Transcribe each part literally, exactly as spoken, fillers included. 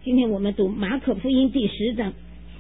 今天我们读马可福音第十章，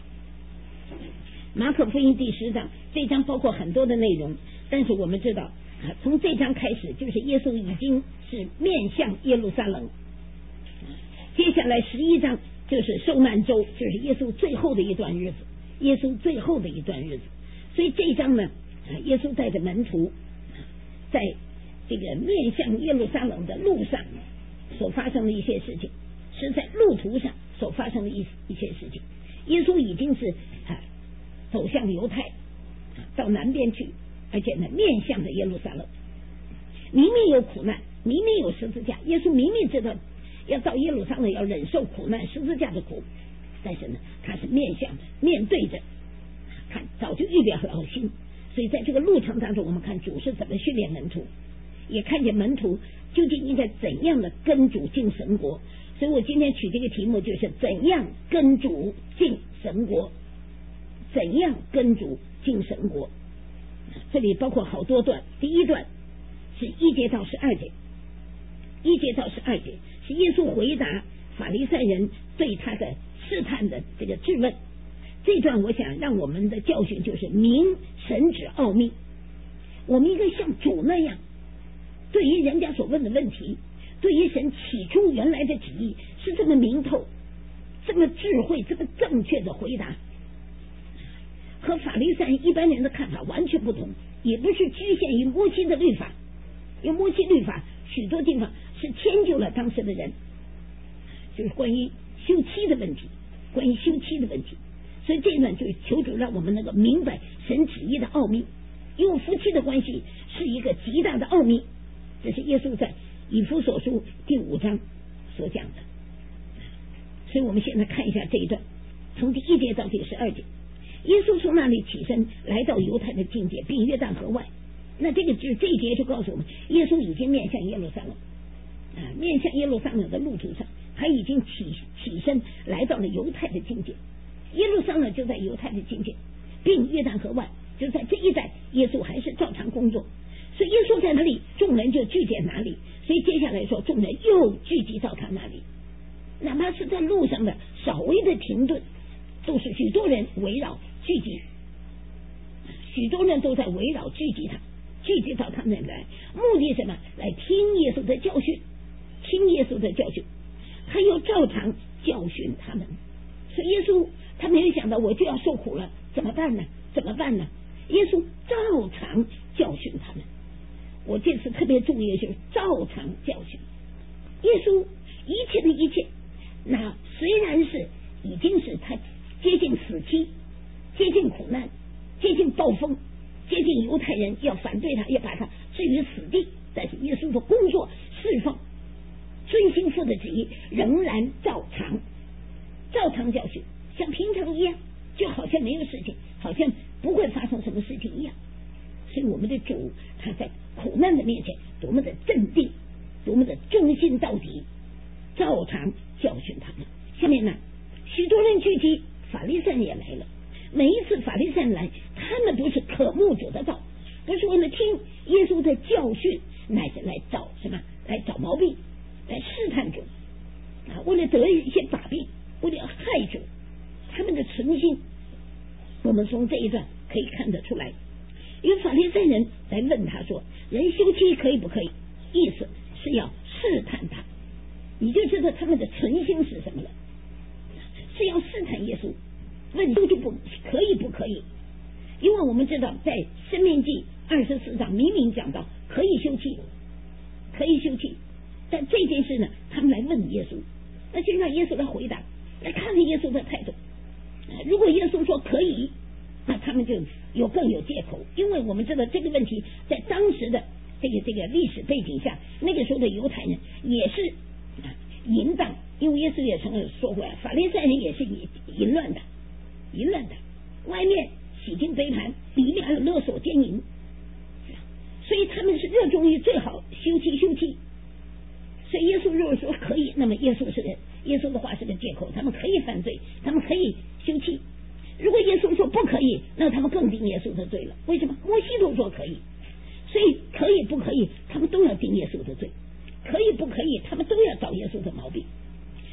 马可福音第十章，这章包括很多的内容，但是我们知道啊，从这章开始就是耶稣已经是面向耶路撒冷，接下来十一章就是受难周，就是耶稣最后的一段日子，耶稣最后的一段日子。所以这一章呢，耶稣带着门徒在这个面向耶路撒冷的路上所发生的一些事情，是在路途上所发生的一一些事情。耶稣已经是啊走向犹太，到南边去，而且呢面向着耶路撒冷，明明有苦难，明明有十字架，耶稣明明知道要到耶路撒冷要忍受苦难十字架的苦，但是呢他是面向着面对着，看早就预备好了心。所以在这个路程当中，我们看主是怎么训练门徒，也看见门徒究竟应该怎样的跟主进神国。所以我今天取这个题目就是怎样跟主进神国，怎样跟主进神国。这里包括好多段，第一段是一节到十二节，一节到十二节是耶稣回答法利赛人对他的试探的这个质问。这段我想让我们的教训就是明神旨奥秘，我们应该像主那样，对于人家所问的问题，对于神起初原来的旨意是这么明透，这么智慧，这么正确的回答，和法利赛人一般人的看法完全不同，也不是局限于摩西的律法，因为摩西律法许多地方是迁就了当时的人，就是关于休妻的问题，关于休妻的问题。所以这一段就是求主让我们能够明白神旨意的奥秘，因为夫妻的关系是一个极大的奥秘，这是耶稣在以弗所书第五章所讲的。所以我们现在看一下这一段，从第一节到第十二节，耶稣从那里起身来到犹太的境界，并约旦河外。那这个就是这一节就告诉我们，耶稣已经面向耶路撒冷啊，面向耶路撒冷的路途上，他已经起起身来到了犹太的境界。耶路撒冷就在犹太的境界，并约旦河外，就在这一带，耶稣还是照常工作。所以耶稣在哪里，众人就聚集哪里。所以接下来说，众人又聚集到他那里，哪怕是在路上的稍微的停顿，都是许多人围绕聚集，许多人都在围绕聚集他，聚集到他那里来，目的什么？来听耶稣的教训，听耶稣的教训，他又照常教训他们。所以耶稣他没有想到我就要受苦了，怎么办呢？怎么办呢？耶稣照常教训他们。我这次特别注意的就是照常教训耶稣一切的一切。那虽然是已经是他接近死期，接近苦难，接近暴风，接近犹太人要反对他，要把他置于死地，但是耶稣的工作侍奉遵行父的旨意，仍然照常照常教训，像平常一样，就好像没有事情，好像不会发生什么事情一样。所以我们的主他在苦难的面前多么的镇定，多么的忠心到底，照常教训他们。下面呢，许多人聚集，法利赛人也来了。每一次法利赛人来，他们不是渴慕主的道，不是为了听耶稣的教训，乃是来找什么？来找毛病，来试探主啊，为了得一些把柄，为了害主。他们的存心，我们从这一段可以看得出来。因为法利赛人来问他说，人休妻可以不可以，意思是要试探他，你就知道他们的存心是什么了，是要试探耶稣，问究竟不可以不可以。因为我们知道在申命记二十四章明明讲到可以休妻，可以休妻，但这件事呢，他们来问耶稣，那就让耶稣来回答，来看看耶稣的态度。如果耶稣说可以，那他们就有更有借口，因为我们知道这个问题在当时的这个这个历史背景下，那个时候的犹太人也是淫荡，因为耶稣也曾经说过，法利赛人也是淫乱的，淫乱的，外面洗净杯盘，里面还有勒索奸淫，所以他们是热衷于最好休妻休妻。所以耶稣如果说可以，那么耶稣是个耶稣的话是个借口，他们可以犯罪，他们可以休妻。如果耶稣说不可以，那他们更定耶稣的罪了。为什么？摩西都说可以，所以可以不可以，他们都要定耶稣的罪；可以不可以，他们都要找耶稣的毛病。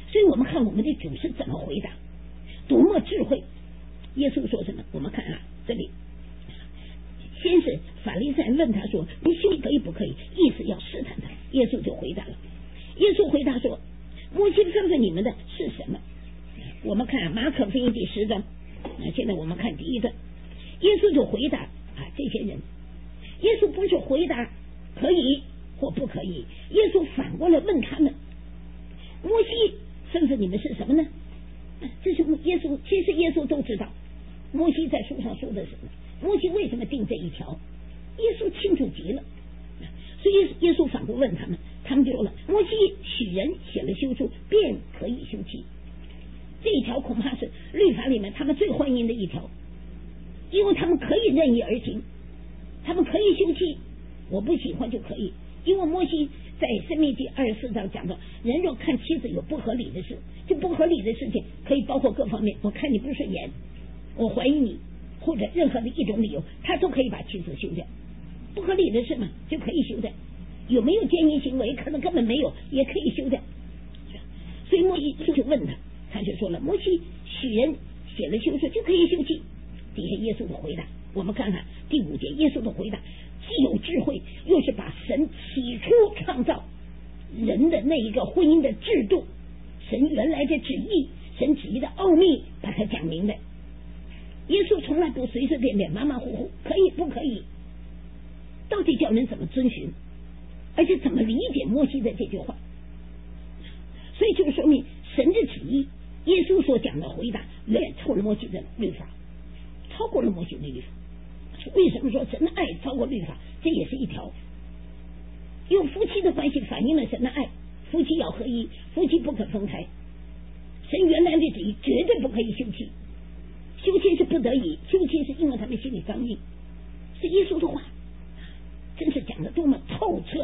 所以我们看我们的主是怎么回答，多么智慧。耶稣说什么？我们看啊，这里先是法利赛人问他说：“你修可以不可以？”意思要试探他。耶稣就回答了。耶稣回答说：“摩西吩咐你们的是什么？”我们看马可福音第十章，那现在我们看第一段，耶稣就回答啊这些人。耶稣不是回答可以或不可以，耶稣反过来问他们：“摩西吩咐你们是什么呢？”这是耶稣，其实耶稣都知道摩西在书上说的什么，摩西为什么定这一条，耶稣清楚极了。所以耶稣反过问他们，他们就说了：“摩西许人写了休书，便可以休妻。”这一条恐怕是律法里面他们最欢迎的一条，因为他们可以任意而行，他们可以休妻，我不喜欢就可以。因为摩西在申命记二十四章讲到，人若看妻子有不合理的事，这不合理的事情可以包括各方面，我看你不顺眼，我怀疑你，或者任何的一种理由，他都可以把妻子休掉。不合理的事嘛，就可以休掉。有没有奸淫行为？可能根本没有，也可以休掉。所以摩西就问他，他就说了：“摩西许人写了休书，就可以休妻。”底下耶稣的回答，我们看看第五节，耶稣的回答既有智慧，又是把神起初创造人的那一个婚姻的制度，神原来的旨意，神旨意的奥秘，把它讲明白。耶稣从来不随随便便马马虎虎，可以不可以，到底叫人怎么遵循，而且怎么理解摩西的这句话。所以就说明神的旨意，耶稣所讲的回答远超了摩西的律法，超过了摩西的律法。为什么说神的爱超过律法？这也是一条，用夫妻的关系反映了神的爱，夫妻要合一，夫妻不可分开。神原来的旨意绝对不可以休妻，休妻是不得已，休妻是因为他们心里刚硬。是耶稣的话真是讲的多么透彻。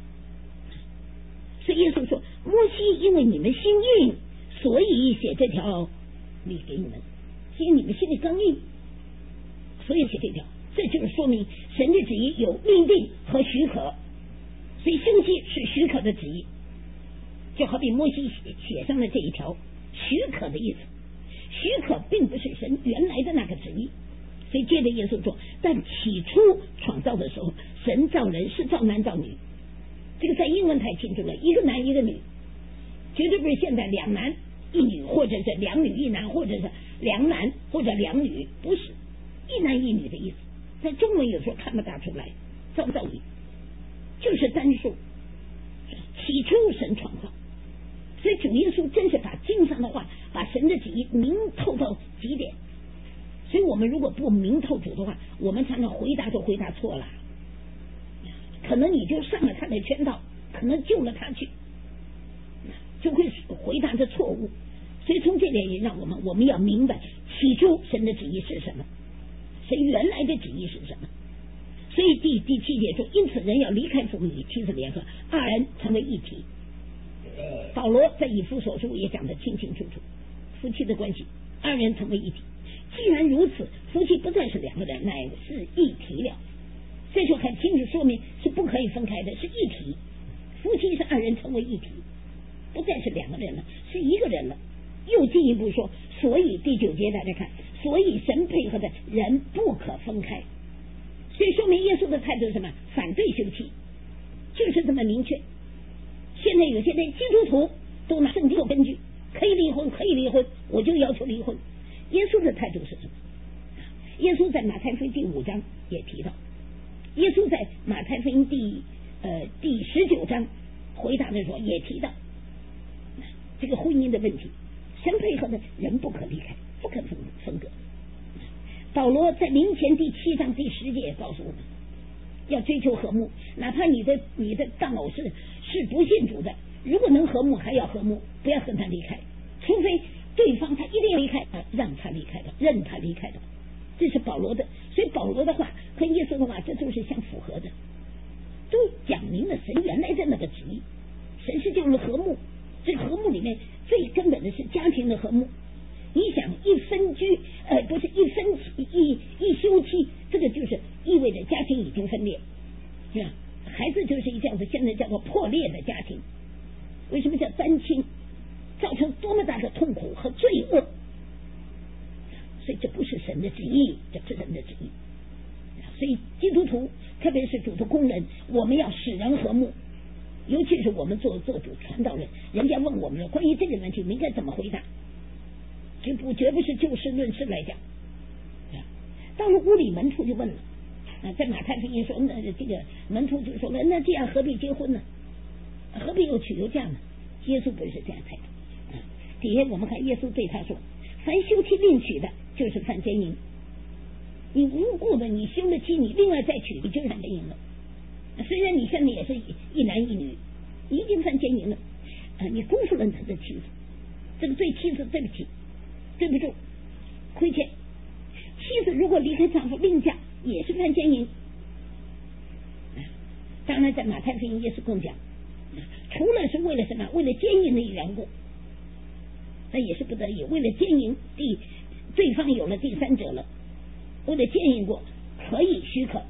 所以耶稣说：“摩西因为你们心硬，所以写这条律给你们，是因为你们心里刚硬，所以写这条。”这就是说明神的旨意有命定和许可，所以休妻是许可的旨意，就好比摩西写上了这一条许可的意思，许可并不是神原来的那个旨意。所以接着耶稣说：“但起初创造的时候，神造人是造男造女。”这个在英文太清楚了，一个男一个女，绝对不是现在两男一女，或者是两女一男，或者是两男或者两女，不是一男一女的意思。在中文有时候看不大出来，造造女就是单数，起初神创造。所以主耶稣真是把经上的话，把神的旨意明透到极点。所以我们如果不明透主的话，我们常常回答就回答错了，可能你就上了他的圈套，可能救了他去，就会回答的错误。所以从这点也让我们我们要明白起初神的旨意是什么，神原来的旨意是什么。所以第第七节说，因此人要离开父母与妻子联合，二人成为一体。保罗在以弗所书也讲得清清楚楚，夫妻的关系，二人成为一体。既然如此，夫妻不再是两个人，乃是一体了。这就很清楚说明是不可以分开的，是一体。夫妻是二人成为一体，不再是两个人了，是一个人了。又进一步说，所以第九节大家看，所以神配合的人不可分开。所以说明耶稣的态度是什么？反对休妻，就是这么明确。现在有些人基督徒都拿圣经做根据，可以离婚，可以离婚，我就要求离婚。耶稣的态度是什么？耶稣在马太福音第五章也提到，耶稣在马太福音第呃第十九章回答的时候也提到这个婚姻的问题，神配合的人不可离开，不可分分割。保罗在林前第七章第十节也告诉我们，要追求和睦，哪怕你的你的当老师是不信主的，如果能和睦还要和睦，不要跟他离开，除非对方他一定要离开，让他离开的，任他离开的。这是保罗的，所以保罗的话和耶稣的话，这都是相符合的，都讲明了神原来的那个旨意。神是就是和睦，这个和睦里面最根本的是家庭的和睦。你想一分居，呃，不是一分一一休妻，这个就是意味着家庭已经分裂，是吧？孩子就是一这样子，现在叫做破裂的家庭。为什么叫单亲？单造成多么大的痛苦和罪恶。所以这不是神的旨意，这是人的旨意。所以基督徒，特别是主的工人，我们要使人和睦。尤其是我们做做主传道人，人家问我们关于这个问题，我们应该怎么回答？绝不绝不是就事论事来讲。到了屋里，门徒就问了，啊，在马太福音说，那这个门徒就说了，那这样何必结婚呢？何必又娶又嫁呢？耶稣不是这样态度。啊，底下我们看耶稣对他说，凡休妻另娶的，就是犯奸淫。你无故的你休了妻，你另外再娶，你就是犯奸淫了。虽然你现在也是一男一女，你已经犯奸淫了，啊，你辜负了他的妻子，这个对妻子对不起，对不住，亏欠。妻子如果离开丈夫另嫁，也是犯奸淫。当然，在马太福音耶稣更讲，除了是为了什么，为了奸淫的缘故，那也是不得已，为了奸淫，第对方有了第三者了，为了奸淫过可以许可。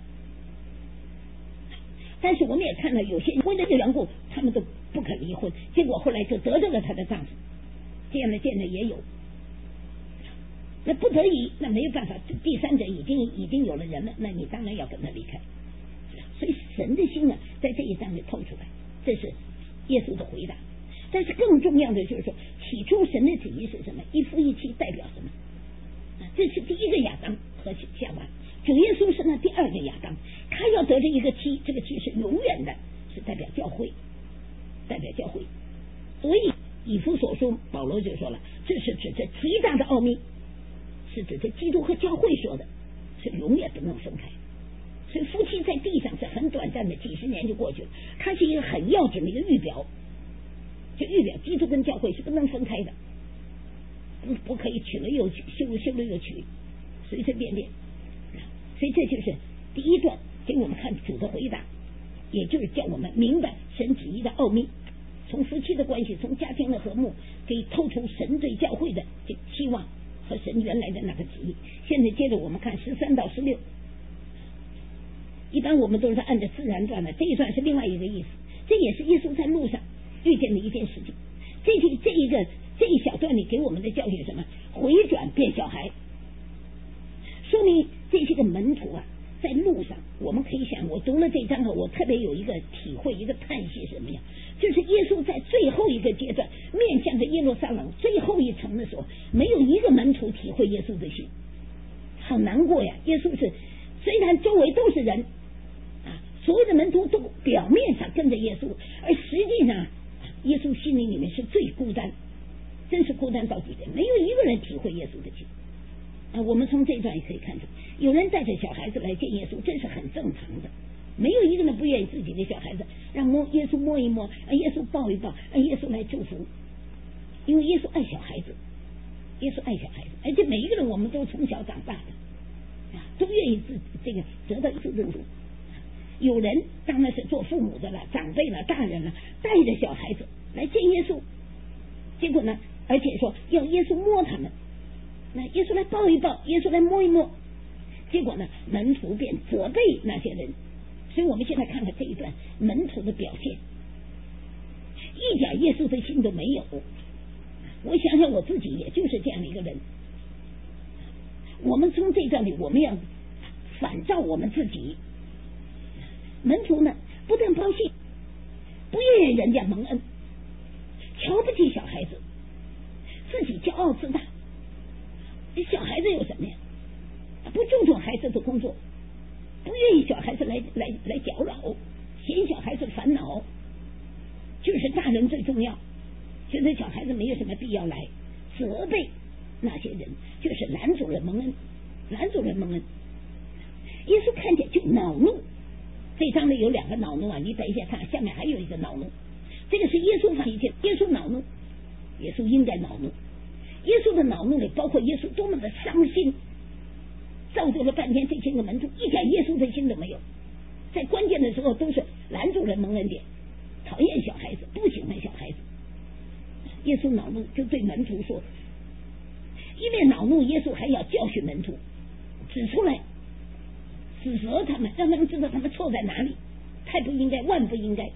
但是我们也看到有些为了这缘故，他们都不肯离婚，结果后来就得到了他的丈夫，这样的见的也有。那不得已，那没有办法，第三者已经已经有了人了，那你当然要跟他离开。所以神的心啊，在这一章里透出来，这是耶稣的回答。但是更重要的就是说，起初神的旨意是什么？一夫一妻代表什么？这是第一个亚当和夏娃，主耶稣是那第二个亚当，他要得着一个妻，这个妻是永远的，是代表教会，代表教会。所以以弗所书保罗就说了，这是指着极大的奥秘，是指着基督和教会说的，是永远不能分开。所以夫妻在地上是很短暂的，几十年就过去了，它是一个很要紧的一个预表，就预表基督跟教会是不能分开的，不不可以娶了又娶，休了休了又娶，随随便便。所以这就是第一段给我们看主的回答，也就是叫我们明白神旨意的奥秘，从夫妻的关系，从家庭的和睦，可以透出神对教会的这期望和神原来的那个旨意。现在接着我们看十三到十六，一般我们都是按照自然段的，这一段是另外一个意思，这也是耶稣在路上遇见的一件事情。这这一个这一小段里给我们的教训是什么？回转变小孩，说明这些个门徒啊，在路上，我们可以想，我读了这章后，我特别有一个体会，一个叹息，什么呀？就是耶稣在最后一个阶段，面向着耶路撒冷最后一层的时候，没有一个门徒体会耶稣的心，好难过呀！耶稣是虽然周围都是人啊，所有的门徒都表面上跟着耶稣，而实际上耶稣心里里面是最孤单，真是孤单到底的，没有一个人体会耶稣的心啊。我们从这段也可以看出，有人带着小孩子来见耶稣，这是很正常的，没有一个人不愿意自己的小孩子让摸耶稣摸一摸，让耶稣抱一抱，让耶稣来祝福，因为耶稣爱小孩子，耶稣爱小孩子，而且每一个人我们都从小长大的，都愿意自这个得到一次认同。有人当然是做父母的了，长辈了，大人了，带着小孩子来见耶稣，结果呢，而且说要耶稣摸他们，那耶稣来抱一抱，耶稣来摸一摸，结果呢，门徒便责备那些人。所以我们现在看看这一段门徒的表现，一点耶稣的心都没有。我想想我自己也就是这样的一个人。我们从这段里我们要反照我们自己。门徒呢，不但高兴，不愿意人家蒙恩，瞧不起小孩子，自己骄傲自大。小孩子有什么呀？不注重孩子的工作，不愿意小孩子来来来搅扰，嫌小孩子烦恼，就是大人最重要，觉得小孩子没有什么必要来，责备那些人，就是拦阻人蒙恩，拦阻人蒙恩。耶稣看见就恼怒，这章里有两个恼怒啊，你等一下看，下面还有一个恼怒，这个是耶稣发脾气，耶稣恼怒，耶稣应该恼怒。耶稣的恼怒里包括耶稣多么的伤心，造就了半天这些个门徒一点耶稣的心都没有，在关键的时候都是拦住人蒙恩点，讨厌小孩子，不喜欢小孩子。耶稣恼怒就对门徒说，一面恼怒，耶稣还要教训门徒，指出来指责他们，让他们知道他们错在哪里，太不应该，万不应该。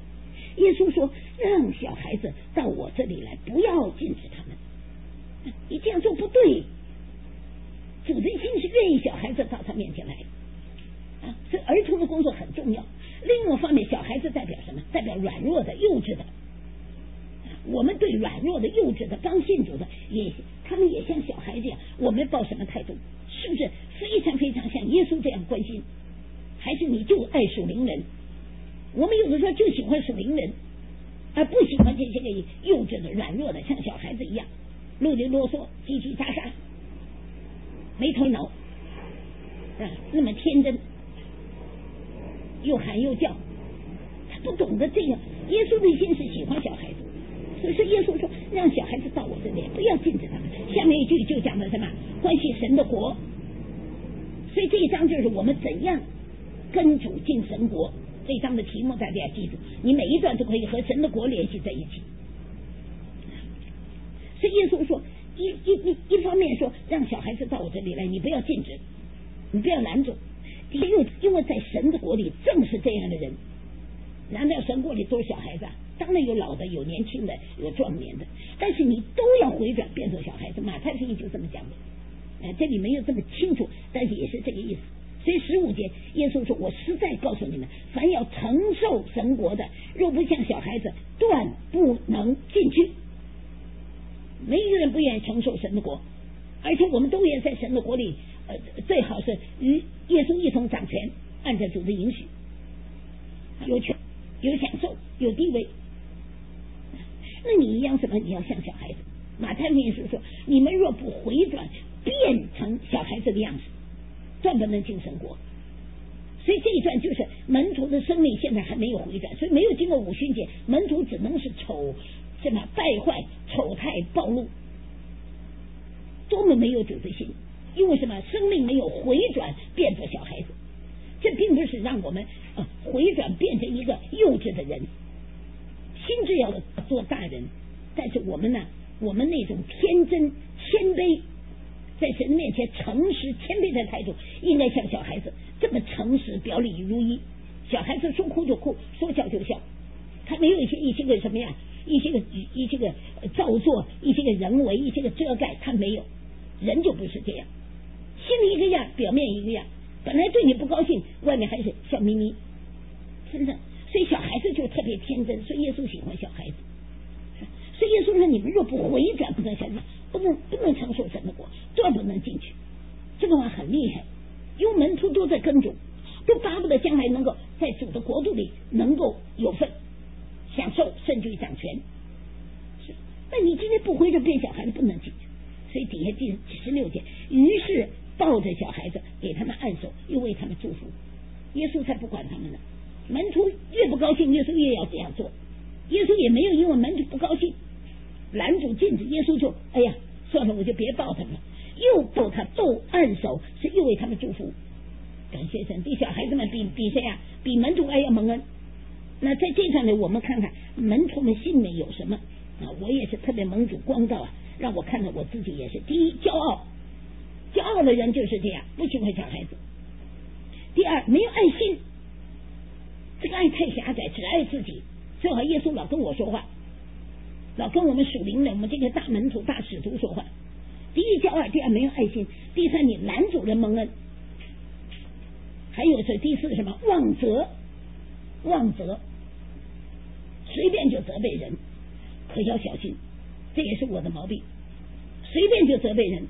耶稣说让小孩子到我这里来，不要禁止他们。你这样做不对，主的心是愿意小孩子到他面前来啊，所以儿童的工作很重要。另外一方面，小孩子代表什么？代表软弱的、幼稚的。我们对软弱的、幼稚的、刚信主的，也他们也像小孩子一样，我们抱什么态度？是不是非常非常像耶稣这样关心？还是你就爱属灵人？我们有的时候就喜欢属灵人，而不喜欢这些个幼稚的、软弱的，像小孩子一样啰里啰嗦、叽叽喳喳、没头脑啊，那么天真，又喊又叫。他不懂得这个，耶稣的心是喜欢小孩子。所以说耶稣说让小孩子到我这里，不要禁止他们。下面一句就讲的什么？关系神的国。所以这一章就是我们怎样跟主进神国。这一章的题目大家要记住，你每一段都可以和神的国联系在一起。所以耶稣说一一一一方面说让小孩子到我这里来，你不要禁止，你不要拦阻。因为因为在神的国里正是这样的人。难道神国里都是小孩子啊？当然有老的，有年轻的，有壮年的，但是你都要回转变做小孩子。马太福音就这么讲的，呃，这里没有这么清楚，但是也是这个意思。所以十五节耶稣说，我实在告诉你们，凡要承受神国的，若不像小孩子，断不能进去。没一个人不愿意承受神的国，而且我们都愿在神的国里，呃，最好是与耶稣一同掌权，按照主的允许，有权有享受有地位。那你一样什么？你要像小孩子。马太福音是说，你们若不回转变成小孩子的样子，断不能进神国。所以这一段就是门徒的生命现在还没有回转，所以没有经过五旬节，门徒只能是丑什么败坏、丑态暴露，多么没有主的心。因为什么？生命没有回转变作小孩子。这并不是让我们、呃、回转变成一个幼稚的人，心智要做大人，但是我们呢，我们那种天真谦卑，在神面前诚实谦卑的态度，应该像小孩子这么诚实，表里如一。小孩子说哭就哭，说笑就笑，他没有一些一些个什么呀，一些个一些个造作，一些个人为，一些个遮盖，他没有。人就不是这样，心里一个样，表面一个样。本来对你不高兴，外面还是笑眯眯，是不是？所以小孩子就特别天真，所以耶稣喜欢小孩子。所以耶稣说：“你们若不回转，不能想想，不能不能承受神的国，断不能进去。”这个话很厉害，因为门徒都在跟主，都巴不得将来能够在主的国度里能够有份，享受甚至于掌权。是，那你今天不回转变小孩子，不能进去。所以底下第十六节，于是抱着小孩子给他们按手，又为他们祝福。耶稣才不管他们呢，门徒越不高兴，耶稣越要这样做。耶稣也没有因为门徒不高兴拦阻禁止，耶稣就哎呀算了，我就别抱他们了，又抱他都按手，是又为他们祝福。感谢神，比小孩子们比比谁啊？比门徒还要蒙恩。那在这上呢，我们看看门徒们心里有什么啊？我也是特别蒙主光照啊，让我看到我自己也是。第一，骄傲，骄傲的人就是这样，不喜欢小孩子。第二，没有爱心，这个爱太狭窄，只爱自己。最好耶稣老跟我说话，老跟我们属灵的我们这个大门徒大使徒说话。第一骄傲，第二没有爱心，第三你拦阻人蒙恩，还有是第四什么妄责，妄责，随便就责备人，可要小心，这也是我的毛病，随便就责备人。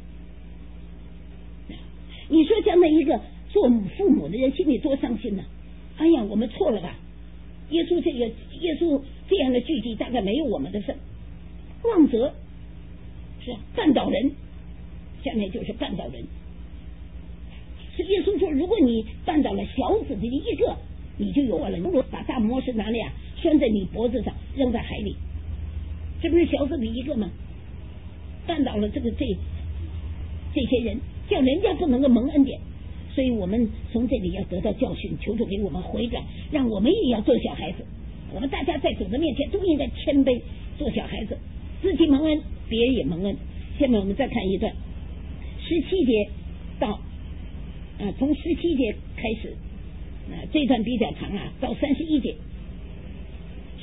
你说将来一个做父母的人心里多伤心呢、啊？哎呀，我们错了吧？耶稣这个耶稣这样的聚集大概没有我们的份。妄责是绊倒人，下面就是绊倒人。是耶稣说，如果你绊倒了小子的一个，你就有我了。如果把大磨石拿来啊，拴在你脖子上，扔在海里，这不是小子的一个吗？绊倒了这个这这些人，叫人家不能够蒙恩典。所以我们从这里要得到教训，求主给我们回转，让我们也要做小孩子。我们大家在主的面前都应该谦卑，做小孩子，自己蒙恩，别人也蒙恩。下面我们再看一段，十七节到啊，从十七节开始，啊，这段比较长啊，到三十一节。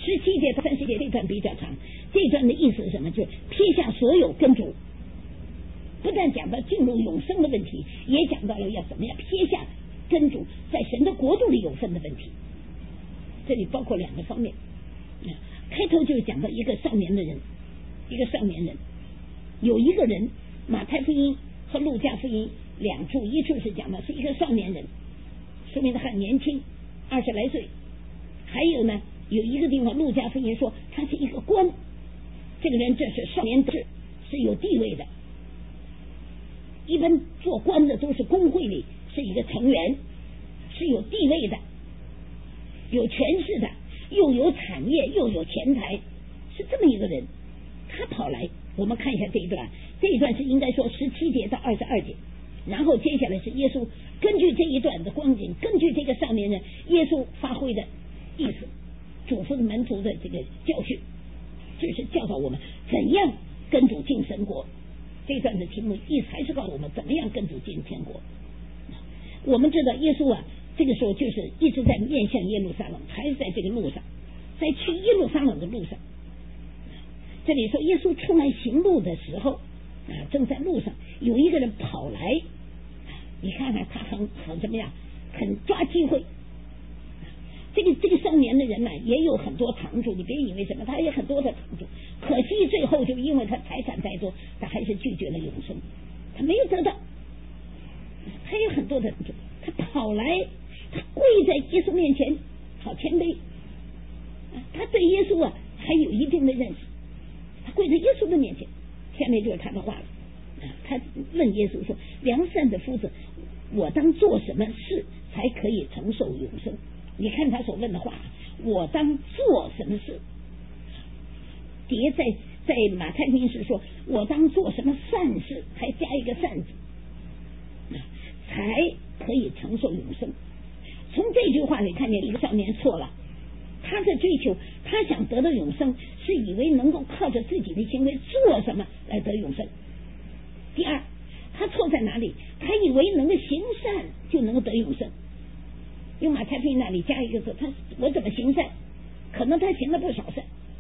十七节到三十节这段比较长，这段的意思是什么？就是撇下所有跟主，不但讲到进入永生的问题，也讲到了要怎么样撇下跟主在神的国度里有份的问题。这里包括两个方面，开头就是讲到一个少年的人，一个少年人，有一个人，马太福音和路加福音两处，一处是讲的是一个少年人，说明他很年轻，二十来岁。还有呢，有一个地方路加福音说他是一个官，这个人这是少年是是有地位的，一般做官的都是公会里是一个成员，是有地位的，有权势的，又有产业又有钱财，是这么一个人。他跑来，我们看一下这一段，这一段是应该说十七节到二十二节，然后接下来是耶稣根据这一段的光景，根据这个少年人耶稣发挥的意思，嘱咐门徒的这个教训，就是教导我们怎样跟主进神国。这段的题目意思还是告诉我们怎么样跟主进天国。我们知道耶稣啊，这个时候就是一直在面向耶路撒冷，还是在这个路上，在去耶路撒冷的路上。这里说耶稣出来行路的时候啊，正在路上，有一个人跑来，你看看他很很怎么样，很抓机会。这个这个少年的人呢，也有很多长处，你别以为什么，他有很多的长处，可惜最后就因为他财产太多，他还是拒绝了永生，他没有得到。他有很多的长处，他跑来，他跪在耶稣面前，好谦卑，他对耶稣啊还有一定的认识，他跪在耶稣的面前，下面就是他的话了。他问耶稣说：“良善的夫子，我当做什么事才可以承受永生？”你看他所问的话，我当做什么事？叠在在马太福音是说，我当做什么善事，还加一个善字，才可以承受永生。从这句话里看见一个少年错了，他在追求，他想得到永生，是以为能够靠着自己的行为做什么来得永生。第二，他错在哪里？他以为能够行善就能够得永生。用马太福音那里加一个字，他我怎么行善？可能他行了不少善，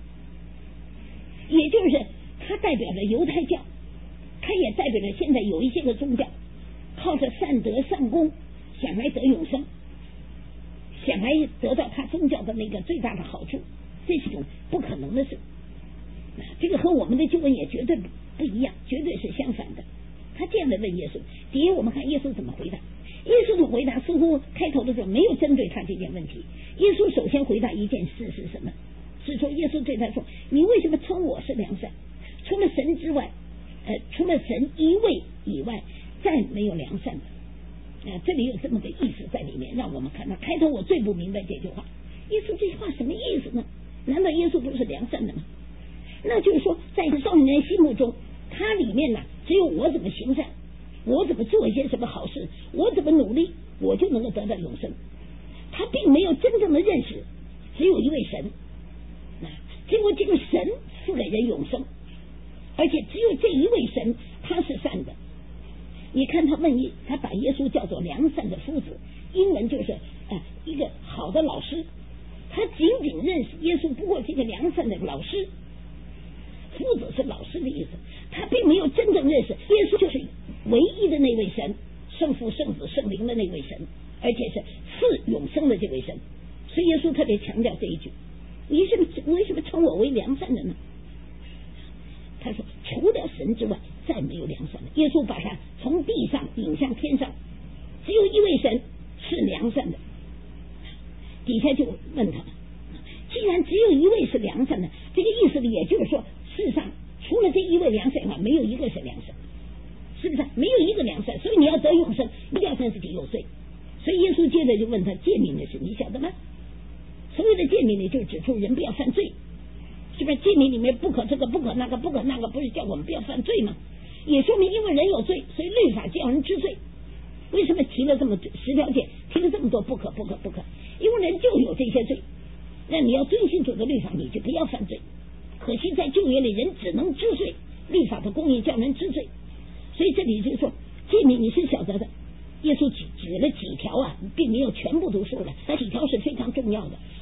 也就是他代表着犹太教，他也代表着现在有一些个宗教，靠着善德善功想来得永生，想来得到他宗教的那个最大的好处，这是种不可能的事。这个和我们的救恩也绝对不一样，绝对是相反的。他这样的问耶稣，第一，我们看耶稣怎么回答。耶稣的回答似乎开头的时候没有针对他这件问题。耶稣首先回答一件事是什么？是说耶稣对他说：“你为什么称我是良善？除了神之外，呃，除了神一位以外，再没有良善的。”啊，这里有这么个意思在里面，让我们看到。开头我最不明白这句话，耶稣这句话什么意思呢？难道耶稣不是良善的吗？那就是说，在少年人心目中，他里面呢，只有我怎么行善，我怎么做一些什么好事，我怎么努力，我就能够得到永生。他并没有真正的认识，只有一位神，结果这个神赐给人永生，而且只有这一位神他是善的。你看他问一，他把耶稣叫做良善的夫子，英文就是呃一个好的老师。他仅仅认识耶稣，不过这个良善的老师，夫子是老师的意思，他并没有真正认识耶稣就是唯一的那位神，圣父圣子圣灵的那位神，而且是赐永生的这位神。所以耶稣特别强调这一句：你为什么为什么称我为良善的呢？他说除了神之外再没有良善的。耶稣把他从地上引向天上，只有一位神是良善的。底下就问他，既然只有一位是良善的，这个意思呢，也就是说世上除了这一位良善以外，没有一个是良善，是不是？没有一个良善，所以你要得永生，一定要趁自己有罪。所以耶稣接着就问他诫命的事，你晓得吗？所谓的诫命呢，就指出人不要犯罪，是不是？诫命里面不可这个不可那个不可那个，不是叫我们不要犯罪吗？也说明因为人有罪，所以律法叫人知罪。为什么提了这么十条诫，提了这么多不可不可不可？因为人就有这些罪，那你要遵循主的律法，你就不要犯罪。可惜在旧约里，人只能知罪，律法的供应叫人知罪，所以这里就说诫命你是晓得的。耶稣指指了几条啊，并没有全部都说了，那几条是非常重要的，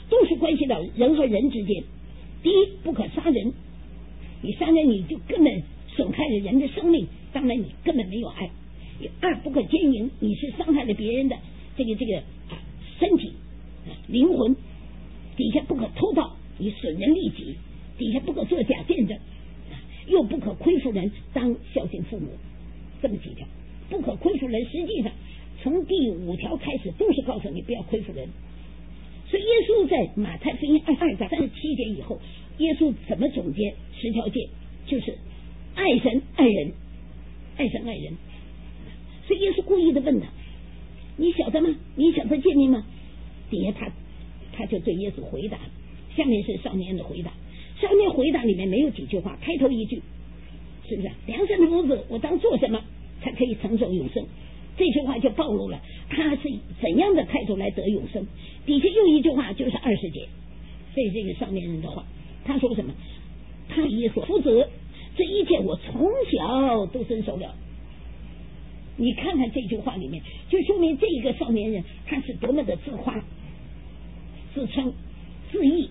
都是关系到人和人之间。第一，不可杀人，你杀人你就根本损害了人的生命，当然你根本没有爱。二，不可奸淫，你是伤害了别人的这个这个啊身体、啊、灵魂。底下不可偷盗，你损人利己。底下不可作假见证，又不可亏负人，当孝敬父母。这么几条，不可亏负人，实际上从第五条开始都是告诉你不要亏负人。所以耶稣在马太福音二二章三十七节以后，耶稣怎么总结十条诫？就是爱神爱人，爱神爱人。所以耶稣故意的问他：你晓得吗？你晓得诫命吗？底下他他就对耶稣回答，下面是少年的回答。少年回答里面没有几句话，开头一句是不是良善的夫子，我当做什么才可以承受永生？这句话就暴露了他是怎样的态度来得永生。底下又一句话就是二十节，这是这个少年人的话，他说什么？他耶稣夫子，这一切我从小都遵守了。你看看这句话里面，就说明这个少年人他是多么的自夸、自称、自义。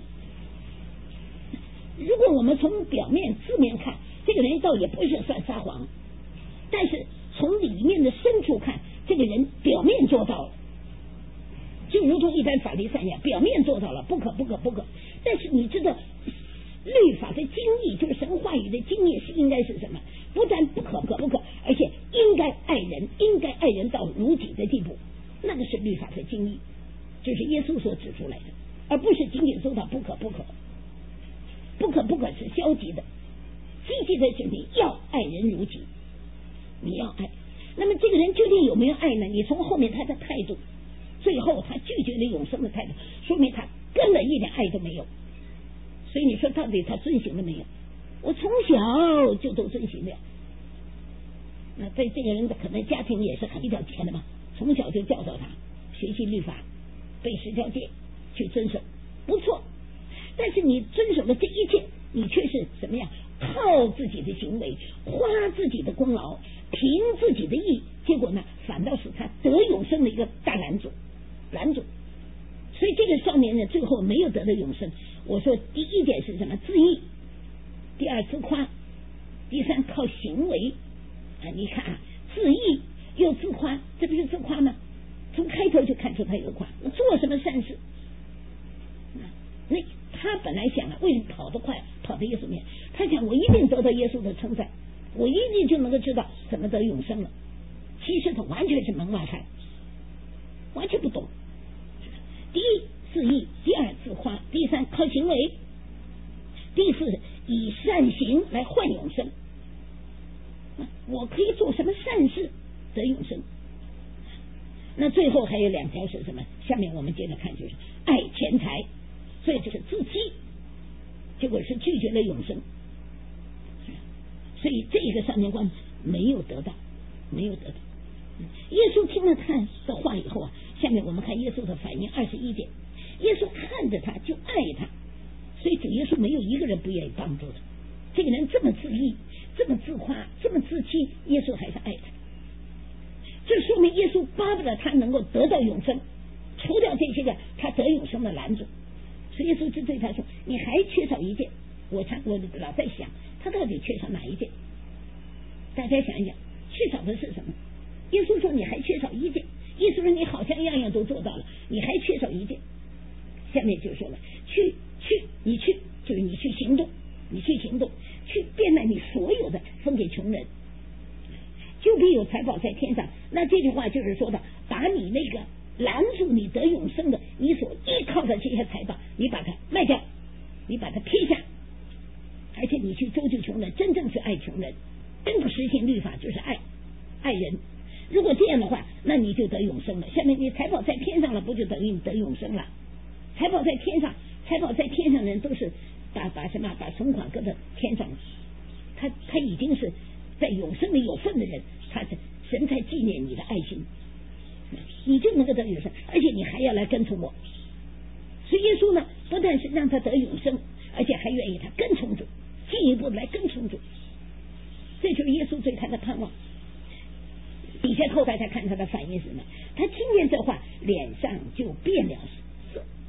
如果我们从表面字面看，这个人倒也不是算撒谎，但是从里面的深处看，这个人表面做到了，就如同一般法利赛人表面做到了不可不可不可，但是你知道律法的精义，就是神话语的精义是应该是什么？不但不可不可不可，而且应该爱人，应该爱人到如己的地步，那个是律法的精义，就是耶稣所指出来的，而不是仅仅说到不可不可。不可不可是消极的，积极的是你要爱人如己，你要爱。那么这个人究竟有没有爱呢？你从后面他的态度，最后他拒绝了永生的态度，说明他根本一点爱都没有。所以你说到底他遵行了没有？我从小就都遵行了。那在这个人的可能家庭也是很一条钱的嘛，从小就教导他学习律法，背十条诫去遵守，不错。但是你遵守了这一切，你却是怎么样？靠自己的行为，花自己的功劳，凭自己的义，结果呢，反倒是他得永生的一个大拦阻，拦阻。所以这个少年呢，最后没有得到永生。我说第一点是什么？自义，第二自夸，第三靠行为啊！你看啊，自义又自夸，这不是自夸吗？从开头就看出他有夸，我做什么善事？那他本来想了，为什么跑得快，跑到耶稣面？他想我一定得到耶稣的称赞，我一定就能够知道怎么得永生了。其实他完全是门外汉，完全不懂。第一自义，第二自夸，第三靠行为，第四以善行来换永生。我可以做什么善事得永生？那最后还有两条是什么？下面我们接着看，就是爱钱财。所以就是自欺，结果是拒绝了永生。所以这个少年官没有得到，没有得到。耶稣听了他的话以后啊，下面我们看耶稣的反应，二十一节，耶稣看着他就爱他，所以主耶稣没有一个人不愿意帮助他。这个人这么自义，这么自夸，这么自欺，耶稣还是爱他。这说明耶稣巴不得他能够得到永生，除掉这些个他得永生的拦阻。所以耶稣就对他说：“你还缺少一件。”我常我老在想，他到底缺少哪一件？大家想一想，缺少的是什么？耶稣说：“你还缺少一件。”意思说你好像样样都做到了，你还缺少一件。下面就说了：“去去，你去，就是你去行动，你去行动，去变卖你所有的，分给穷人，就必有财宝在天上。”那这句话就是说的，把你那个拦住你得永生的，你所依靠的这些财宝，你把它卖掉，你把它撇下，而且你去周济穷人，真正是爱穷人，真的实行律法就是爱爱人。如果这样的话，那你就得永生了。下面你财宝在天上了，不就等于你得永生了？财宝在天上，财宝在天上的人都是把把什么把存款搁到天上了，他他已经是在永生里有份的人，他是神才纪念你的爱心，你就能够得永生，而且你还要来跟从我。所以耶稣呢，不但是让他得永生，而且还愿意他跟从主，进一步来跟从主。这就是耶稣对他的盼望。底下后来他看他的反应是什么？他听见这话，脸上就变了色。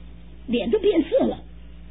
脸都变色了，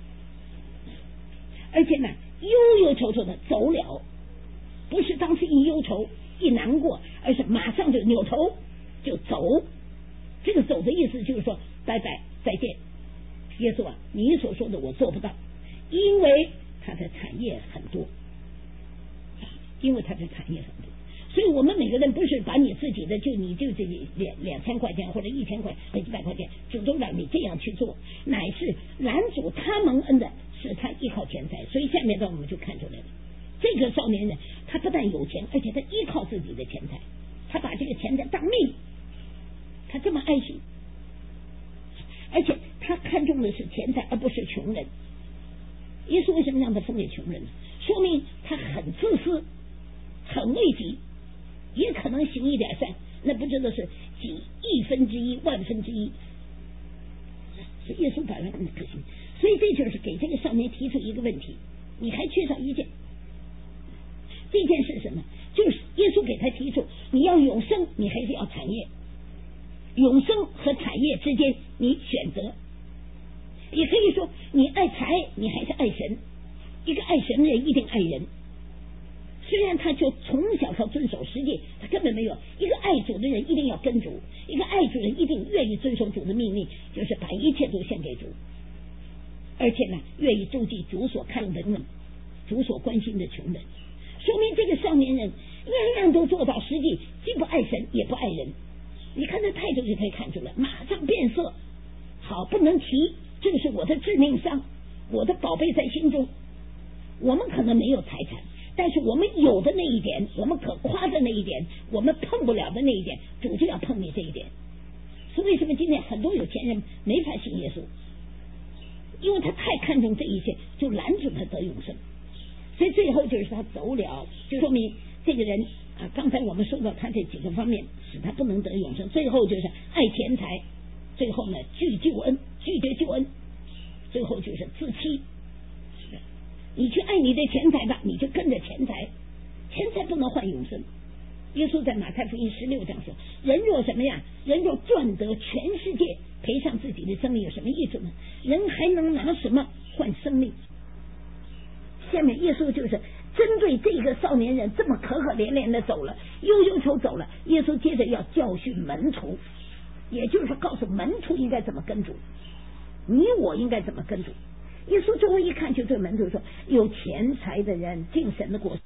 而且呢忧忧愁愁的走了，不是当时一忧愁一难过，而是马上就扭头就走。这个走的意思就是说拜拜再见，耶稣啊，你所说的我做不到，因为他的产业很多，因为他的产业很多，所以我们每个人不是把你自己的就你就自己两两千块钱或者一千块或者一百块钱主动让你这样去做，乃是拦阻他蒙恩的是他依靠钱财。所以下面段我们就看出来了，这个少年人他不但有钱，而且他依靠自己的钱财，他把这个钱财当命，他这么爱惜，而且他看重的是钱财而不是穷人。耶稣为什么让他分给穷人呢？说明他很自私，很为己，也可能行一点善，那不知道是几亿分之一万分之一，是耶稣把他们可行。所以这就是给这个少年提出一个问题，你还缺少一件，这件是什么？就是耶稣给他提出，你要永生你还是要产业，永生和产业之间你选择，也可以说你爱财你还是爱神。一个爱神的人一定爱人，虽然他就从小他遵守十诫，他根本没有一个爱主的人一定要跟主，一个爱主人一定愿意遵守主的命令，就是把一切都献给主，而且呢愿意周济主所看重的主所关心的穷人。说明这个少年人样样都做到实际，既不爱神也不爱人。你看他态度就可以看出来，马上变色，好不能提，这是我的致命伤，我的宝贝在心中。我们可能没有财产，但是我们有的那一点，我们可夸的那一点，我们碰不了的那一点，主就要碰你这一点。所以为什么今天很多有钱人没法信耶稣？因为他太看重这一切，就拦住他得永生。所以最后就是他走了，就说明这个人啊，刚才我们说到他这几个方面使他不能得永生。最后就是爱钱财，最后呢拒救恩，拒绝救恩，最后就是自欺。你去爱你的钱财吧，你就跟着钱财，钱财不能换永生。耶稣在马太福音十六章说，人若什么呀？人若赚得全世界，赔上自己的生命有什么意思呢？人还能拿什么换生命？下面耶稣就是针对这个少年人这么可可怜怜的走了，忧忧愁走了，耶稣接着要教训门徒，也就是告诉门徒应该怎么跟主，你我应该怎么跟主。耶稣最后一看就对门徒说，有钱财的人进神的国，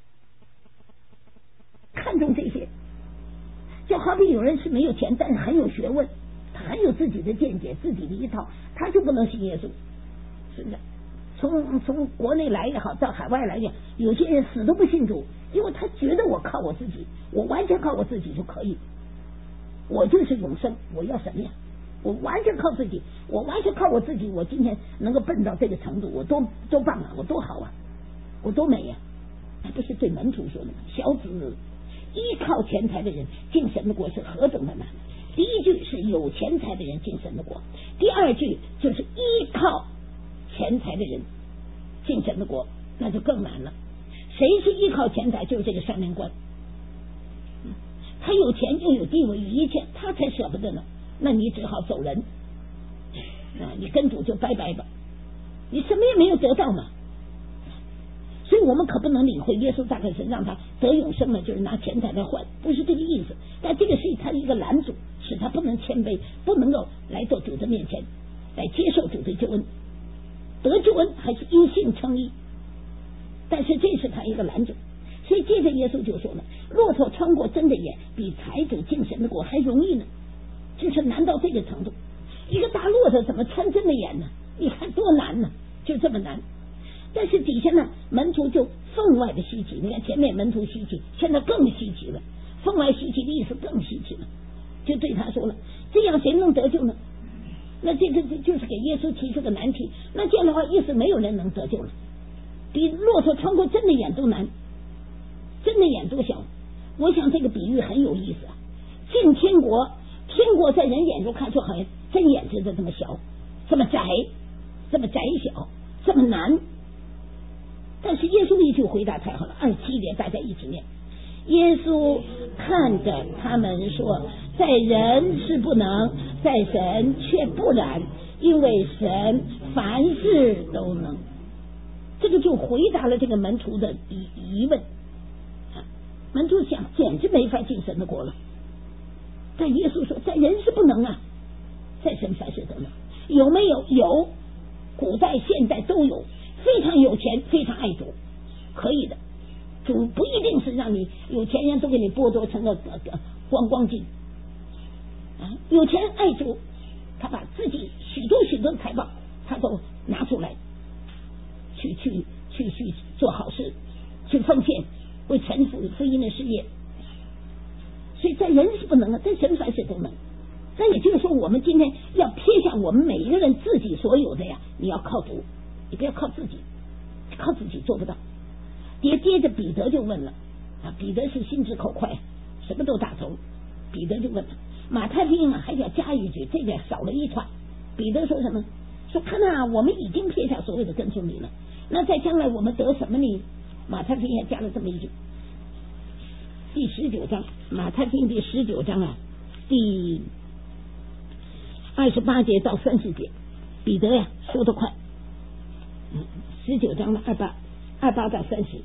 看重这些，就好比有人是没有钱但是很有学问，他很有自己的见解自己的一套，他就不能信耶稣，是不是？从从国内来也好，到海外来也，有些人死都不信主，因为他觉得我靠我自己，我完全靠我自己就可以，我就是永生，我要什么呀？我完全靠自己，我完全靠我自己，我今天能够笨到这个程度，我多多棒啊，我多好啊，我多美呀、啊！不是对门徒说的吗？小子，依靠钱财的人进神的国是何等的难！第一句是有钱财的人进神的国，第二句就是依靠钱财的人进神的国，那就更难了。谁是依靠钱财？就是这个少年官，他有钱又有地位与一切，他才舍不得呢。那你只好走人啊！你跟主就拜拜吧，你什么也没有得到嘛。所以我们可不能领会耶稣大概是让他得永生了，就是拿钱财来换，不是这个意思。但这个是他一个拦阻，使他不能谦卑，不能够来到主的面前来接受主的救恩。得救恩还是因信称义，但是这是他一个拦阻。所以接着耶稣就说了，骆驼穿过针的眼，比财主进神的国还容易呢。就是难到这个程度，一个大骆驼怎么穿针的眼呢？你看多难呢，就这么难。但是底下呢，门徒就分外的稀奇。你看前面门徒稀奇，现在更稀奇了。分外稀奇的意思更稀奇了，就对他说了：这样谁能得救呢？那这个就是给耶稣提出个难题。那这样的话，意思没有人能得救了，比骆驼穿过针的眼都难。针的眼多小？我想这个比喻很有意思啊。进天国。天国在人眼中看出好像针眼子的这么小，这么窄，这么窄小，这么难。但是耶稣一句回答太好了，二十七节大家一起念。耶稣看着他们说，在人是不能，在神却不然， 因为神凡事都能。这个就回答了这个门徒的疑疑问。门徒想，简直没法进神的国了。但耶稣说，在人是不能啊，在神凡事都能。有没有？有，古代现代都有，非常有钱，非常爱主，可以的。主不一定是让你有钱人都给你剥夺成了光光景啊，有钱爱主，他把自己许多许多的财宝，他都拿出来，去去去去做好事，去奉献，为传福福音的事业。所以在人是不能的，但神凡事都能。那也就是说，我们今天要撇下我们每一个人自己所有的呀，你要靠主，你不要靠自己，靠自己做不到。接接着彼得就问了啊，彼得是心直口快，什么都打头。彼得就问了，马太福音啊还要加一句，这个少了一串。彼得说什么？说看啊，我们已经撇下所有的跟从你了，那在将来我们得什么呢？马太福音还加了这么一句，第十九章，马太福音第十九章啊，第二十八节到三十节，彼得呀说得快，嗯，十九章的二八二八到三十。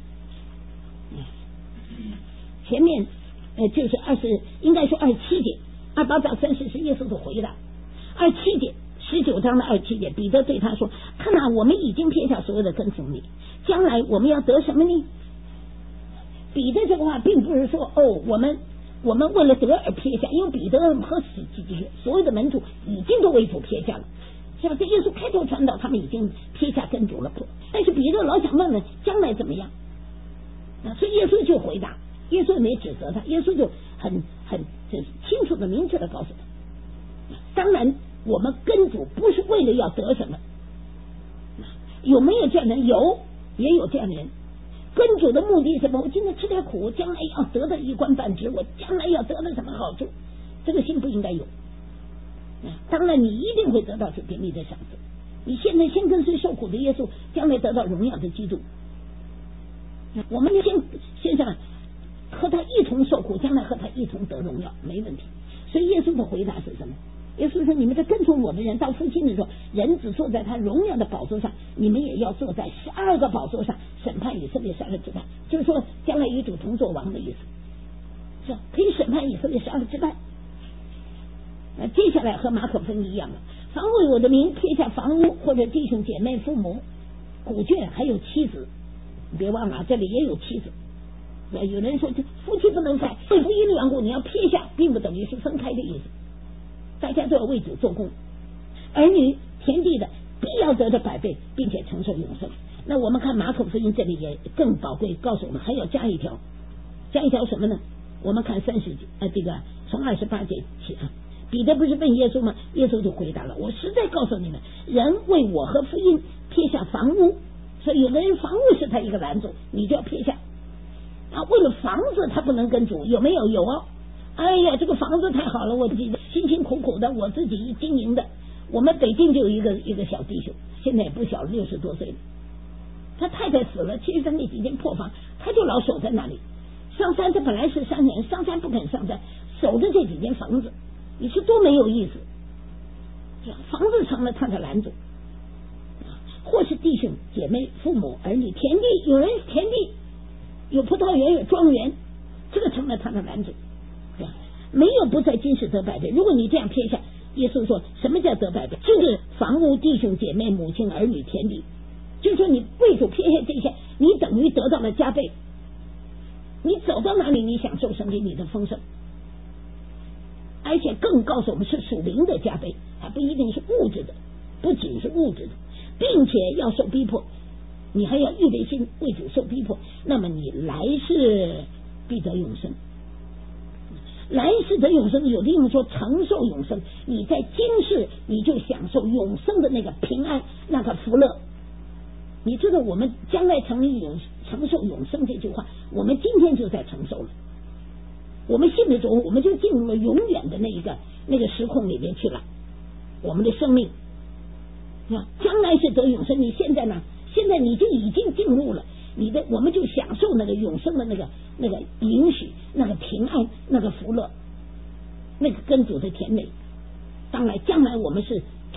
前面呃就是二十，应该说二十七节，二八到三十是耶稣的回答。二七节，十九章的二七节，彼得对他说：“看啊，我们已经撇下所有的跟从你，将来我们要得什么呢？”彼得这个话并不是说哦，我们我们为了得而撇下，因为彼得和所有的门徒已经都为主撇下了，是吧？这耶稣开头传道，他们已经撇下跟主了，但是彼得老想问问将来怎么样。啊、所以耶稣就回答，耶稣也没指责他，耶稣就很很就是清楚的明确的告诉他，当然我们跟主不是为了要得什么，有没有这样的人？有，也有这样的人。跟主的目的是什么？我今天吃点苦，将来要得到一官半职，我将来要得到什么好处？这个心不应该有。当然你一定会得到主给你的赏赐，你现在先跟随受苦的耶稣，将来得到荣耀的基督。我们先先生和他一同受苦，将来和他一同得荣耀，没问题。所以耶稣的回答是什么？耶稣说：“你们在跟从我的人，到复兴的时候，人只坐在他荣耀的宝座上，你们也要坐在十二个宝座上，审判以色列十二个支派。”就是说，将来与主同作王的意思，是吧？可以审判以色列十二个支派。那接下来和马可福音一样的，凡为我的名撇下房屋或者弟兄姐妹、父母、古眷，还有妻子，别忘了这里也有妻子。有人说夫妻不能分，为福音的缘故你要撇下，并不等于是分开的意思。大家都要为主做工，儿女田地的必要得着百倍，并且承受永生。那我们看马可福音这里也更宝贵，告诉我们还要加一条，加一条什么呢？我们看三十节，呃，这个从二十八节起啊，彼得不是问耶稣吗？耶稣就回答了：“我实在告诉你们，人为我和福音撇下房屋，所以有的人房屋是他一个拦阻，你就要撇下。啊，为了房子他不能跟主，有没有？有哦。哎呀，这个房子太好了，我自己辛辛苦苦的，我自己经营的。我们北京就有一个一个小弟兄，现在也不小了，六十多岁了。他太太死了，其实他那几间破房，他就老守在那里。上山，他本来是山人，上山不肯上山，守着这几间房子，你说多没有意思。房子成了他的拦阻，或是弟兄姐妹、父母、儿女、田地，有人田地有葡萄园、有庄园，这个成了他的拦阻。没有不在今世得百倍。如果你这样撇下，耶稣说什么叫得百倍？就是房屋、弟兄姐妹、母亲、儿女、田地，就是说你为主撇下这些，你等于得到了加倍。你走到哪里，你享受神给你的丰盛，而且更告诉我们是属灵的加倍，还不一定是物质的，不仅是物质的，并且要受逼迫，你还要预备心为主受逼迫，那么你来世必得永生。来世得永生，有的人说承受永生，你在今世你就享受永生的那个平安，那个福乐。你知道我们将来成为永承受永生这句话，我们今天就在承受了。我们信的主，我们就进入了永远的那一个那个时空里面去了。我们的生命啊，将来是得永生，你现在呢？现在你就已经进入了。你的，我们就享受那个永生的那个那个允许，那个平安，那个福乐，那个跟主的甜美。当然，将来我们是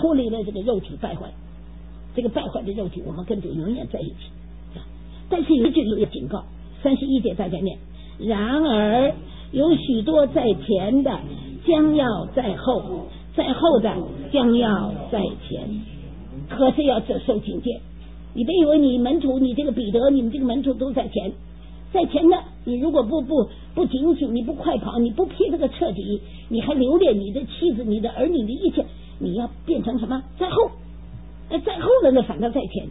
脱离了这个肉体败坏，这个败坏的肉体，我们跟主永远在一起。但是有一句有警告，三十一节大家念：然而有许多在前的，将要在后；在后的，将要在前。可是要这受警戒，你别以为你门徒，你这个彼得，你们这个门徒都在前，在前的，你如果不不不警醒，你不快跑，你不批这个彻底，你还留恋你的妻子、你的儿女的一切，你要变成什么？在后，在后的呢，反倒在前。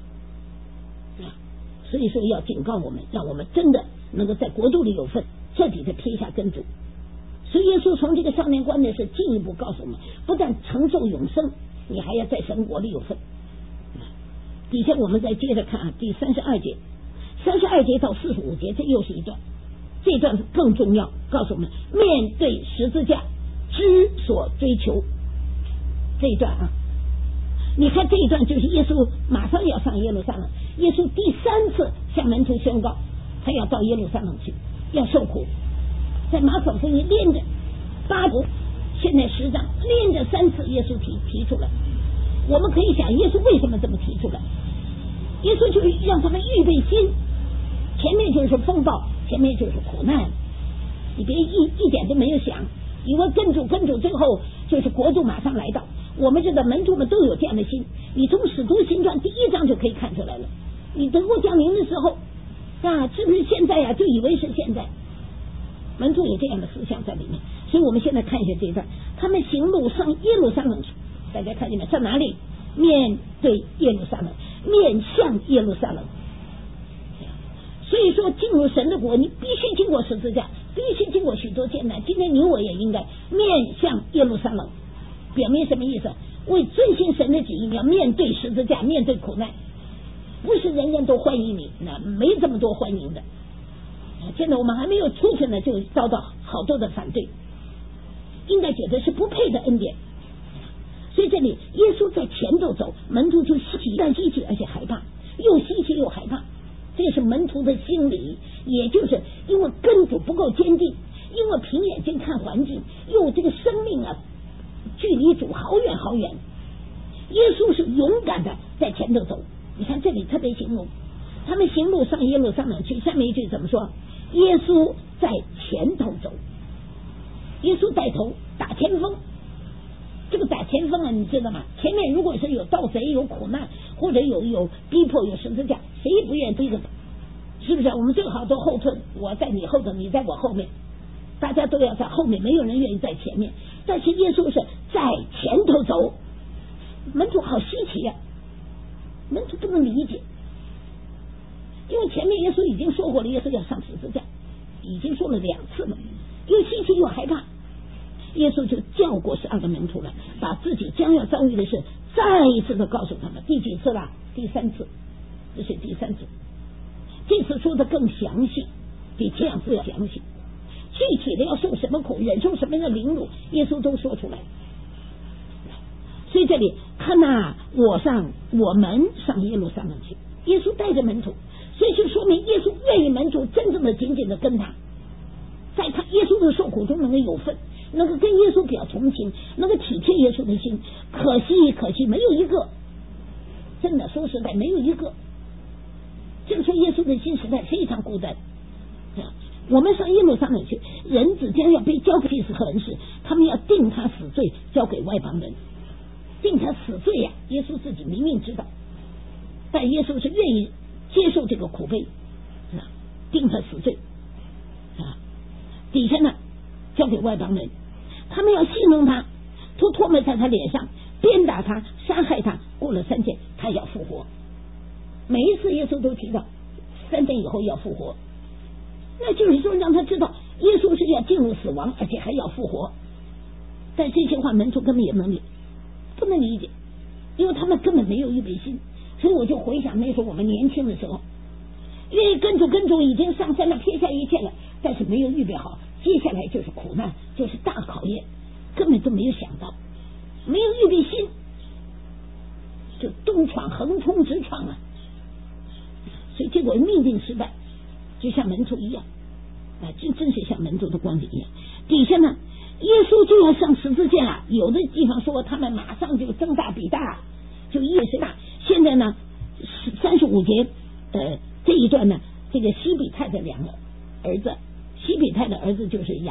所以说要警告我们，让我们真的能够在国度里有份，彻底的撇下跟主。所以耶稣从这个少年观的是进一步告诉我们，不但承受永生，你还要在神国里有份。底下我们再接着看啊，第三十二节，三十二节到四十五节，这又是一段，这段更重要，告诉我们面对十字架之所追求。这一段啊，你看这一段就是耶稣马上要上耶路撒冷，耶稣第三次向门徒宣告，他要到耶路撒冷去，要受苦。在马可福音连着八部，现在十章连着三次，耶稣提提出来。我们可以想，耶稣为什么这么提出来？耶稣就是让他们预备心，前面就是风暴，前面就是苦难，你别一一点都没有想，以为跟主跟主最后就是国度马上来到。我们这个门徒们都有这样的心，你从使徒行传第一章就可以看出来了。你得过降临的时候啊，是不是现在啊？就以为是现在，门徒有这样的思想在里面。所以我们现在看一下这一段，他们行路上耶路撒冷去，大家看见没？上哪里？面对耶路撒冷，面向耶路撒冷。所以说进入神的国，你必须经过十字架，必须经过许多艰难。今天你我也应该面向耶路撒冷。表明什么意思？为遵行神的旨意，要面对十字架，面对苦难。不是人人都欢迎你，那没这么多欢迎的。现在我们还没有出去呢，就遭到好多的反对，应该觉得是不配的恩典。所以这里耶稣在前头走，门徒就稀奇，但稀奇而且害怕，又稀奇又害怕。这是门徒的心理，也就是因为跟主不够坚定，因为凭眼睛看环境，又这个生命啊距离主好远好远。耶稣是勇敢的在前头走。你看这里特别形容，他们行路上耶路撒冷去，下面一句怎么说？耶稣在前头走，耶稣带头打前锋。这个打前锋啊，你知道吗？前面如果是有盗贼、有苦难，或者有有逼迫、有十字架，谁也不愿意这个，是不是？我们最好都后退，我在你后头，你在我后面，大家都要在后面，没有人愿意在前面。但是耶稣是在前头走，门徒好稀奇呀、啊，门徒不能理解，因为前面耶稣已经说过了，耶稣要上十字架，已经说了两次了，又稀奇又害怕。耶稣就叫过十二个门徒了，把自己将要遭遇的事再一次的告诉他们。第几次了？第三次，这是第三次。这次说的更详细，比前两次要详细。具体的要受什么苦，忍受什么样的凌辱，耶稣都说出来。所以这里看呐，我上我们上耶路撒冷去，耶稣带着门徒，所以就说明耶稣愿意门徒真正的紧紧的跟他，在他耶稣的受苦中能够有份，能够跟耶稣表同情，能够体贴耶稣的心。可惜可惜没有一个，真的说实在没有一个。这个时候耶稣的心实在非常孤单。我们上耶路撒冷去，人子将要被交给祭司和文士，他们要定他死罪，交给外邦人，定他死罪呀、啊！耶稣自己明明知道，但耶稣是愿意接受这个苦悲，啊，定他死罪啊！底下呢，交给外邦人，他们要戏弄他，吐唾沫在他脸上，鞭打他，杀害他。过了三天，他要复活。每一次耶稣都提到三天以后要复活。那就是说让他知道耶稣是要进入死亡，而且还要复活。但这些话门徒根本也能理不能理解，因为他们根本没有预备心。所以我就回想那时候我们年轻的时候，愿意跟主跟主已经上山了，撇下一切了，但是没有预备好，接下来就是苦难，就是大考验，根本都没有想到，没有预备心，就东闯横冲直闯啊，所以结果命定失败，就像门徒一样啊，真真是像门徒的观点一样。底下呢，耶稣就要上十字架了，有的地方说他们马上就睁大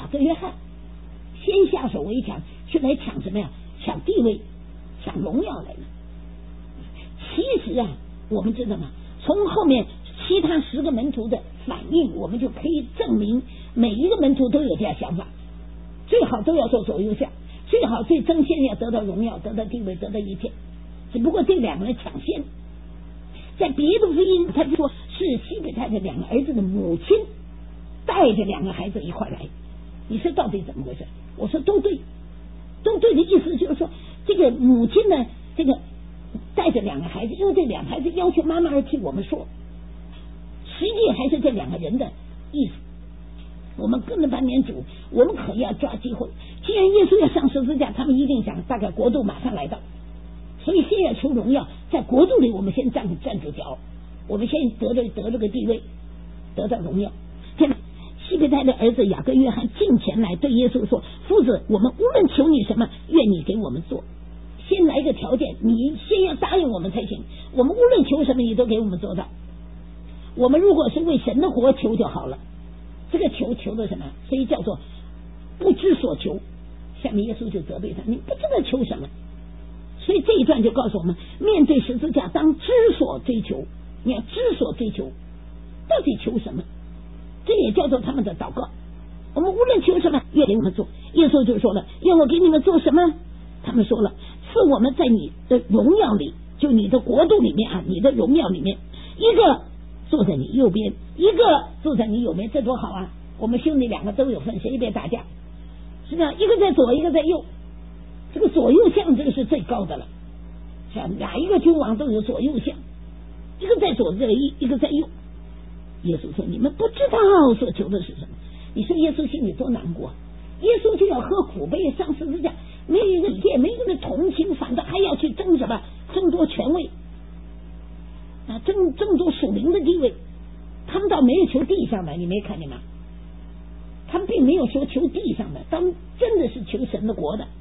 雅各约翰先下手为强，去来抢什么呀？抢地位，抢荣耀来了。其实啊，我们知道吗？从后面其他十个门徒的反应，我们就可以证明每一个门徒都有这样想法，最好都要做左右相，最好最争先要得到荣耀，得到地位，得到一切。只不过这两个人抢先。在别的福音他就说是西比泰的两个儿子的母亲带着两个孩子一块来。你说到底怎么回事？我说都对，都对的意思就是说，这个母亲呢，这个带着两个孩子，因为这两个孩子要求妈妈而替我们说，实际还是这两个人的意思。我们跟着半年主，我们可要抓机会。既然耶稣要上十字架，他们一定想大概国度马上来到，所以先要求荣耀，在国度里我们先站站住脚，我们先得着得这个地位，得到荣耀。现在西比泰的儿子雅各约翰进前来对耶稣说：夫子，我们无论求你什么，愿你给我们做。先来一个条件，你先要答应我们才行，我们无论求什么你都给我们做到。我们如果是为神的国求就好了，这个求求的什么？所以叫做不知所求。下面耶稣就责备他，你不知道求什么。所以这一段就告诉我们，面对十字架当知所追求，你要知所追求，到底求什么？这也叫做他们的祷告。我们无论求什么，愿给我们做。耶稣就说了，愿我给你们做什么？他们说了，是我们在你的荣耀里，就你的国度里面啊，你的荣耀里面，一个坐在你右边，一个坐在你右边，这多好啊！我们兄弟两个都有份，谁也别打架，是吧？一个在左，一个在右，这个左右相这个是最高的了，像哪一个君王都有左右相，一个在左，一一个在右。耶稣说：“你们不知道所求的是什么。”你说耶稣心里多难过？耶稣就要喝苦杯，上十字架，没有一个理解，没有一个同情，反倒还要去争什么？争夺权位啊，争争夺属灵的地位。他们倒没有求地上的，你没看见吗？他们并没有说求地上的，他们真的是求神的国的。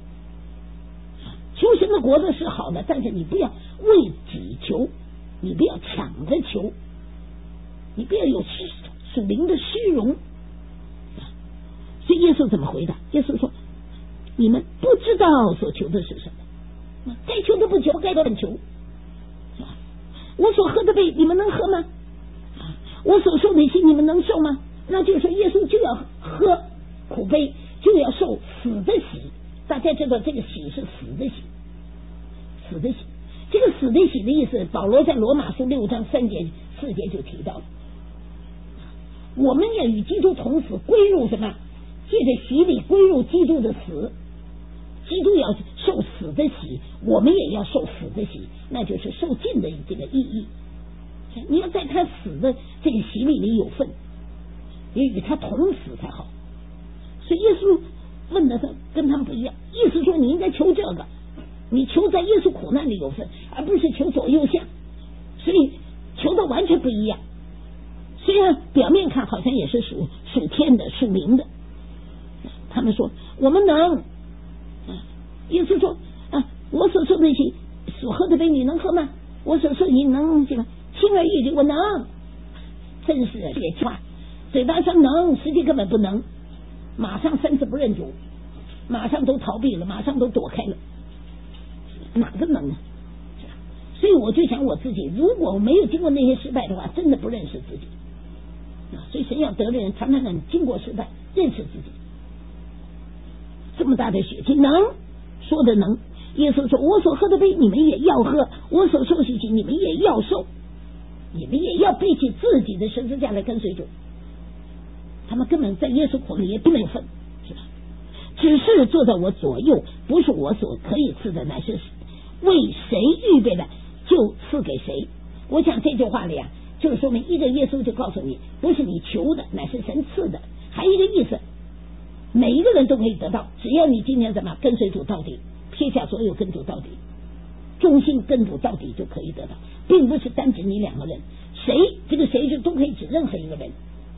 求神的国的是好的，但是你不要为己求，你不要抢着求。你不要有属灵的虚荣。所以耶稣怎么回答？耶稣说：你们不知道所求的是什么，该求的不求，该乱求。我所喝的杯你们能喝吗？我所受的洗你们能受吗？那就是说耶稣就要喝苦杯，就要受死的洗。大家知道这个洗是死的洗，死的洗。这个死的洗的意思，保罗在罗马书六章三节四节就提到了。我们要与基督同死，归入什么？借着洗礼归入基督的死。基督要受死的洗，我们也要受死的洗，那就是受尽的这个意义。你要在他死的这个洗礼里有份，也与他同死才好。所以耶稣问的他跟他们不一样，意思说你应该求这个，你求在耶稣苦难里有份，而不是求左右相，所以求的完全不一样。虽然表面看好像也是属属天的属灵的，他们说我们能，耶稣说啊，我所受的洗所喝的杯你能喝吗？我所受你能这个轻而易举，我能，真是野话，嘴巴上能，实际根本不能，马上三次不认主，马上都逃避了，马上都躲开了，哪个能啊？所以我就想我自己，如果没有经过那些失败的话，真的不认识自己。所以神要得的人常常让经过失败认识自己。这么大的血气能说的能，耶稣说我所喝的杯你们也要喝，我所受的洗你们也要受，你们也要背起自己的十字架来跟随主。他们根本在耶稣口里也不能分，是吧？只是坐在我左右，不是我所可以赐的，乃是为谁预备的就赐给谁。我想这句话里啊，就是说明一个耶稣就告诉你，不是你求的，乃是神赐的。还有一个意思，每一个人都可以得到，只要你今天怎么跟随主到底，撇下所有跟主到底，忠心跟主到底就可以得到，并不是单指你两个人，谁这个谁就都可以指任何一个人，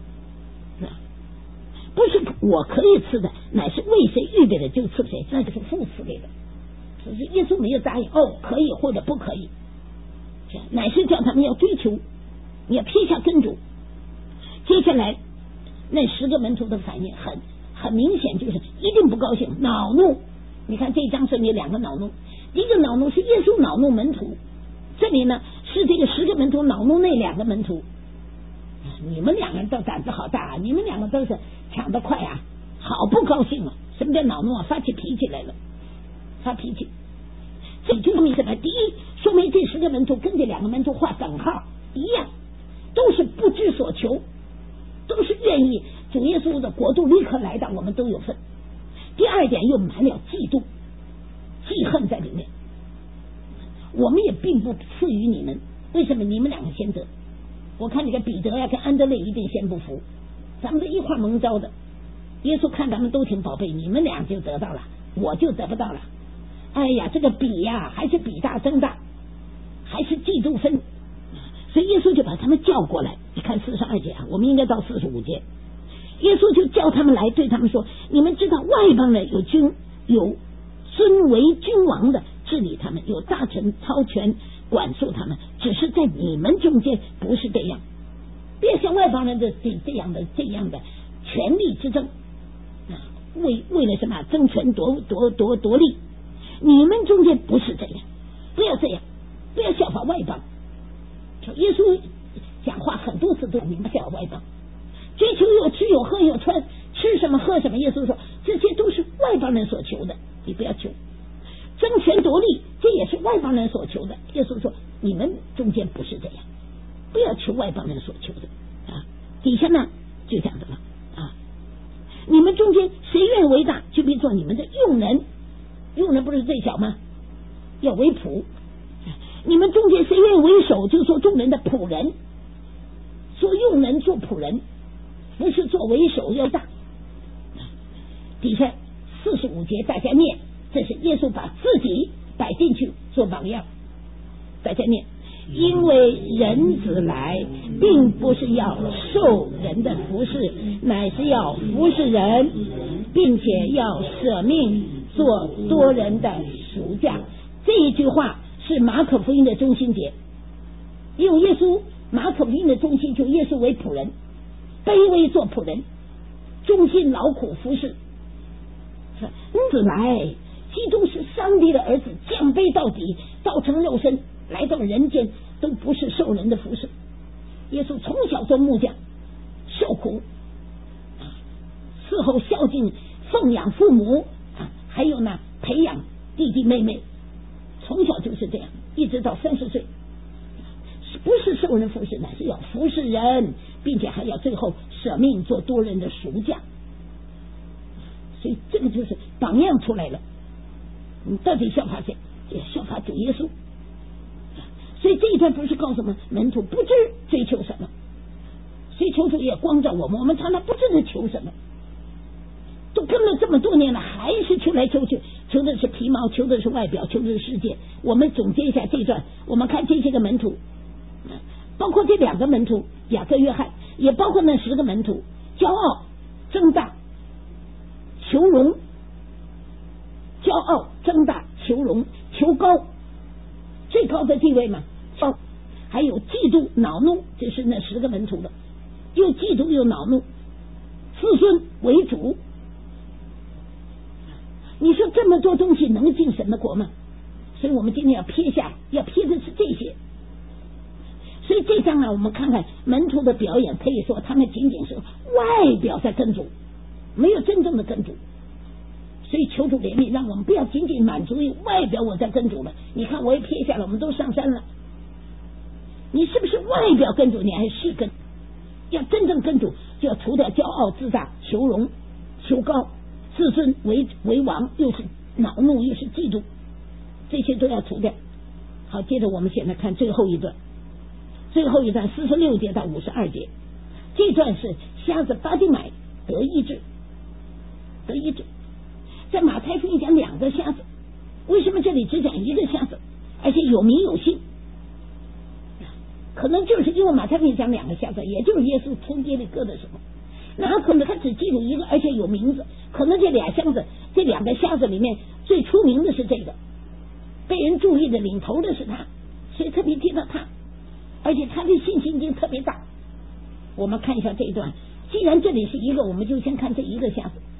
不是我可以赐的，乃是为谁预备的就赐谁，那就是父赐给的。只是耶稣没有答应哦可以或者不可以，乃是叫他们要追求，你要撇下跟主。接下来那十个门徒的反应很很明显就是一定不高兴，恼怒。你看这一章说明两个恼怒，一个恼怒是耶稣恼怒门徒，这里呢是这个十个门徒恼怒那两个门徒。你们两个人都胆子好大，你们两个都是抢得快啊，好不高兴啊！什么叫恼怒啊？发起脾气来了，发脾气。这就说明什么？第一，说明这十个门徒跟这两个门徒画等号一样，都是不知所求，都是愿意主耶稣的国度立刻来到，我们都有份。第二点，又满了嫉妒、记恨在里面。我们也并不次于你们，为什么你们两个先得？我看这个彼得呀、啊、跟安德烈一定先不服，咱们都一块蒙召的。耶稣看咱们都挺宝贝，你们俩就得到了，我就得不到了。哎呀，这个比呀、啊、还是比大争大，还是嫉妒分。所以耶稣就把他们叫过来。你看四十二节啊，我们应该到四十五节。耶稣就叫他们来，对他们说：你们知道外邦人有君有尊为君王的治理他们，有大臣操权管束他们，只是在你们中间不是这样。别像外邦人的这这样的这样的权力之争啊，为为了什么争权夺夺夺夺利？你们中间不是这样，不要这样，不要效法外邦。耶稣讲话很多次都明白效法外邦。追求有吃有喝有穿，吃什么喝什么，耶稣说这些都是外邦人所求的，你不要求。争权夺利，这也是外邦人所求的，耶稣说你们中间不是这样，不要求外邦人所求的啊。底下呢就讲的了啊，你们中间谁愿为大，就必做你们的用人，用人不是最小吗？要为仆。你们中间谁愿为首，就做众人的仆人，做用人做仆人，不是做为首要大。底下四十五节大家念，这是耶稣把自己摆进去做榜样。大家念，因为人子来并不是要受人的服侍，乃是要服侍人，并且要舍命做多人的赎价。这一句话是马可福音的中心节，因为耶稣马可福音的中心就耶稣为仆人，卑微做仆人，忠心劳苦服侍。人子来，基督是上帝的儿子，降卑到底，道成肉身来到人间，都不是受人的服侍。耶稣从小做木匠，受苦，伺候孝敬奉养父母，还有呢培养弟弟妹妹，从小就是这样，一直到三十岁，不是受人服侍，乃是要服侍人，并且还要最后舍命做多人的赎价。所以这个就是榜样出来了。你到底效法谁？效法主耶稣。所以这一段不是告诉我们门徒不知追求什么，所以求主也光照我们，我们常常不知道求什么，都跟了这么多年了，还是求来求去，求的是皮毛，求的是外表，求的是世界。我们总结一下这一段，我们看这些个门徒，包括这两个门徒雅各约翰，也包括那十个门徒，骄傲争大求荣，骄傲争大求荣求高，最高的地位嘛，还有嫉妒恼怒，这是那十个门徒的，又嫉妒又恼怒，自尊为主。你说这么多东西能进神的国吗？所以我们今天要撇下，要撇的是这些。所以这章啊，我们看看门徒的表演，可以说他们仅仅是外表在跟主，没有真正的跟主。所以求主怜悯，让我们不要仅仅满足于外表我在跟主了。你看我也撇下了，我们都上山了，你是不是外表跟主，你还是跟？要真正跟主，就要除掉骄傲自大，求荣求高，自尊为为王，又是恼怒又是嫉妒，这些都要除掉。好，接着我们现在看最后一段，最后一段四十六节到五十二节，这段是瞎子巴底买得医治，得医治。在马太福音讲两个瞎子，为什么这里只讲一个瞎子，而且有名有姓？可能就是因为马太福音讲两个瞎子，也就是耶稣从街里割的时候，那可能他只记住一个，而且有名字。可能这俩瞎子，这两个瞎子里面最出名的是这个，被人注意的领头的是他，所以特别提到他，而且他的信心已经特别大。我们看一下这一段，既然这里是一个，我们就先看这一个瞎子。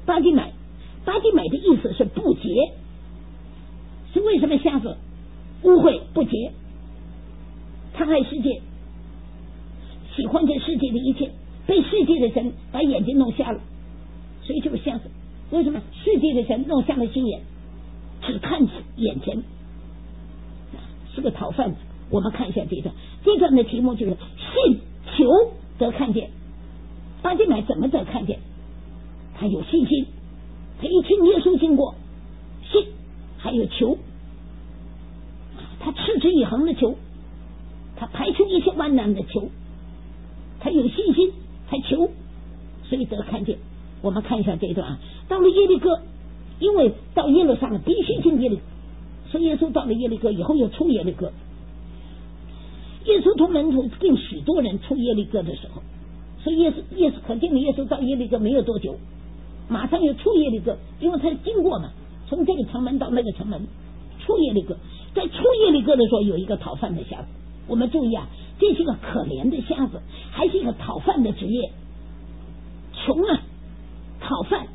巴底买，巴底买的意思是不洁，是为什么瞎子污秽不洁，贪爱世界，喜欢这世界的一切，被世界的神把眼睛弄瞎了，所以就是瞎子。为什么世界的神弄瞎了心眼，只看眼前，是个讨饭子。我们看一下这段，这段的题目就是信求得看见。巴底买怎么得看见？他有信心，他一听耶稣经过，信还有求，他持之以恒的求，他排除一切万难的求，他有信心还求，所以得看见。我们看一下这一段啊，到了耶利哥，因为到耶路撒冷必须进耶利哥，所以耶稣到了耶利哥以后又出耶利哥。耶稣同门徒并许多人出耶利哥的时候，所以耶稣耶稣可见的耶稣到耶利哥没有多久，马上又出耶利哥，因为他经过嘛，从这个城门到那个城门，出耶利哥。在出耶利哥的时候，有一个讨饭的瞎子。我们注意啊，这是一个可怜的瞎子，还是一个讨饭的职业，穷啊，讨饭。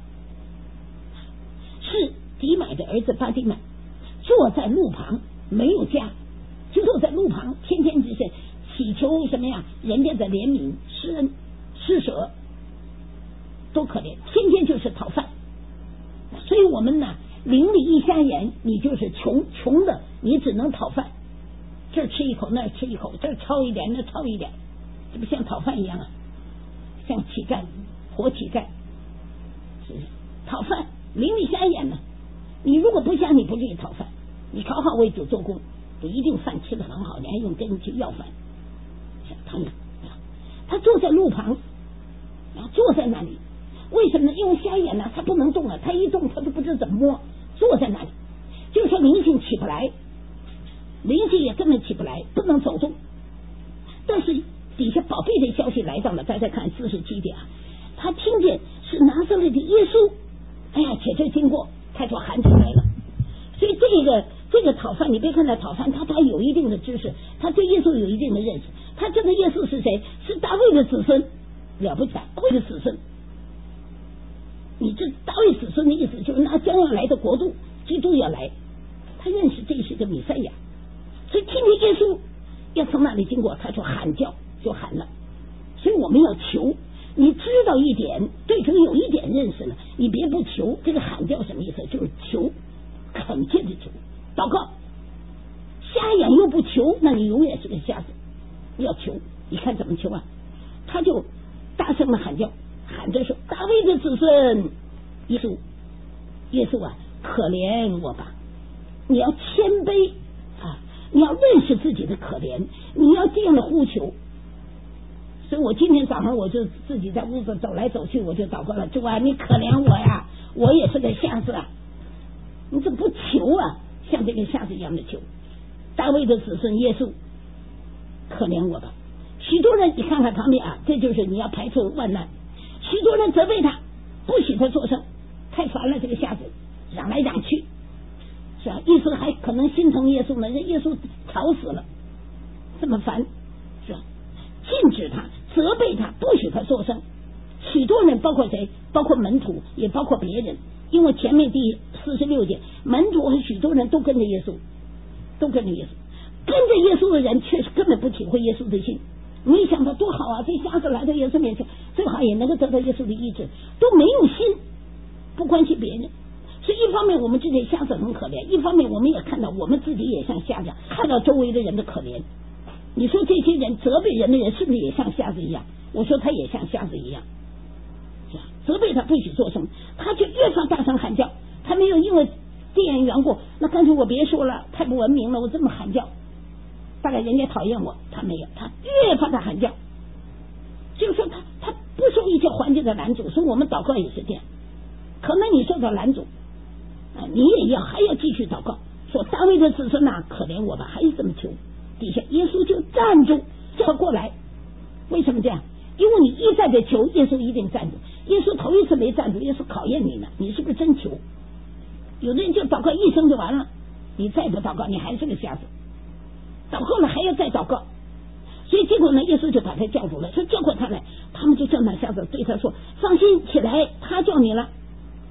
是底买的儿子巴底买，坐在路旁，没有家，就坐在路旁，天天只是祈求什么呀？人家的怜悯、施恩、施舍，多可怜，天天就是讨饭。所以我们呢，邻里一瞎眼，你就是穷穷的，你只能讨饭，这儿吃一口，那儿吃一口，这儿抄一点，那儿抄一点，这不像讨饭一样啊，像乞丐，活乞丐，是不是？讨饭，邻里瞎眼呢。你如果不瞎，你不至于讨饭，你讨好为主做工，就一定饭吃的很好，你还用跟人去要饭。他呢，他坐在路旁，坐在那里，为什么呢？因为瞎眼呢，他不能动了，他一动他就不知怎么摸，坐在那里，就是说灵性起不来，灵性也根本起不来，不能走动。但是底下宝贝的消息来到了，大家看四十七点啊，他听见是拿撒勒的耶稣，哎呀，且这经过，他就喊出来了。所以这个这个讨饭，你别看他讨饭，他他有一定的知识，他对耶稣有一定的认识，他知道耶稣是谁，是大卫的子孙，了不起，大卫的子孙。你这大卫子孙的意思就是那将要来的国度，基督要来，他认识这是个弥赛亚，所以听见耶稣要从那里经过，他就喊叫，就喊了。所以我们要求，你知道一点，对主有一点认识了，你别不求。这个喊叫什么意思？就是求，恳切的求，祷告。瞎眼又不求，那你永远是个瞎子。要求，你看怎么求啊？他就大声的喊叫，喊着说：“大卫的子孙，耶稣，耶稣啊，可怜我吧！你要谦卑啊，你要认识自己的可怜，你要这样的呼求。”所以我今天早上我就自己在屋子走来走去，我就祷告了：“主啊，你可怜我呀，我也是个瞎子啊！你怎么不求啊？像这个瞎子一样的求。大卫的子孙耶稣，可怜我吧！”许多人，你看看旁边啊，这就是你要排除万难。许多人责备他，不许他作声，太烦了，这个瞎子嚷来嚷去，是吧？意思还可能心疼耶稣呢，这耶稣吵死了，这么烦，是吧？禁止他，责备他，不许他作声。许多人，包括谁？包括门徒，也包括别人。因为前面第四十六节，门徒和许多人都跟着耶稣，都跟着耶稣，跟着耶稣的人确实根本不体会耶稣的心。没想到多好啊！这瞎子来到耶稣面前，最好也能够得到耶稣的医治，都没有心，不关心别人。所以一方面我们这些瞎子很可怜，一方面我们也看到我们自己也像瞎子，看到周围的人的可怜。你说这些人责备人的人是不是也像瞎子一样？我说他也像瞎子一样，是吧？责备他不许作声，他就越发大声喊叫。他没有因为这样缘故，那干脆我别说了，太不文明了，我这么喊叫，大概人家讨厌我。他没有，他越发的喊叫，就是说他他不受一切环境的拦阻。所以我们祷告也是这样，可能你受到拦阻啊，你也要还要继续祷告，说大卫的子孙呐，可怜我吧，还是这么求。底下耶稣就站住，叫过来。为什么这样？因为你一再的求，耶稣一定站住。耶稣头一次没站住，耶稣考验你呢，你是不是真求？有的人就祷告一声就完了，你再不祷告，你还是个瞎子。祷告了还要再祷告，所以结果呢，耶稣就把他叫住了，说叫过他来。他们就叫那瞎子，对他说：“放心起来，他叫你了。”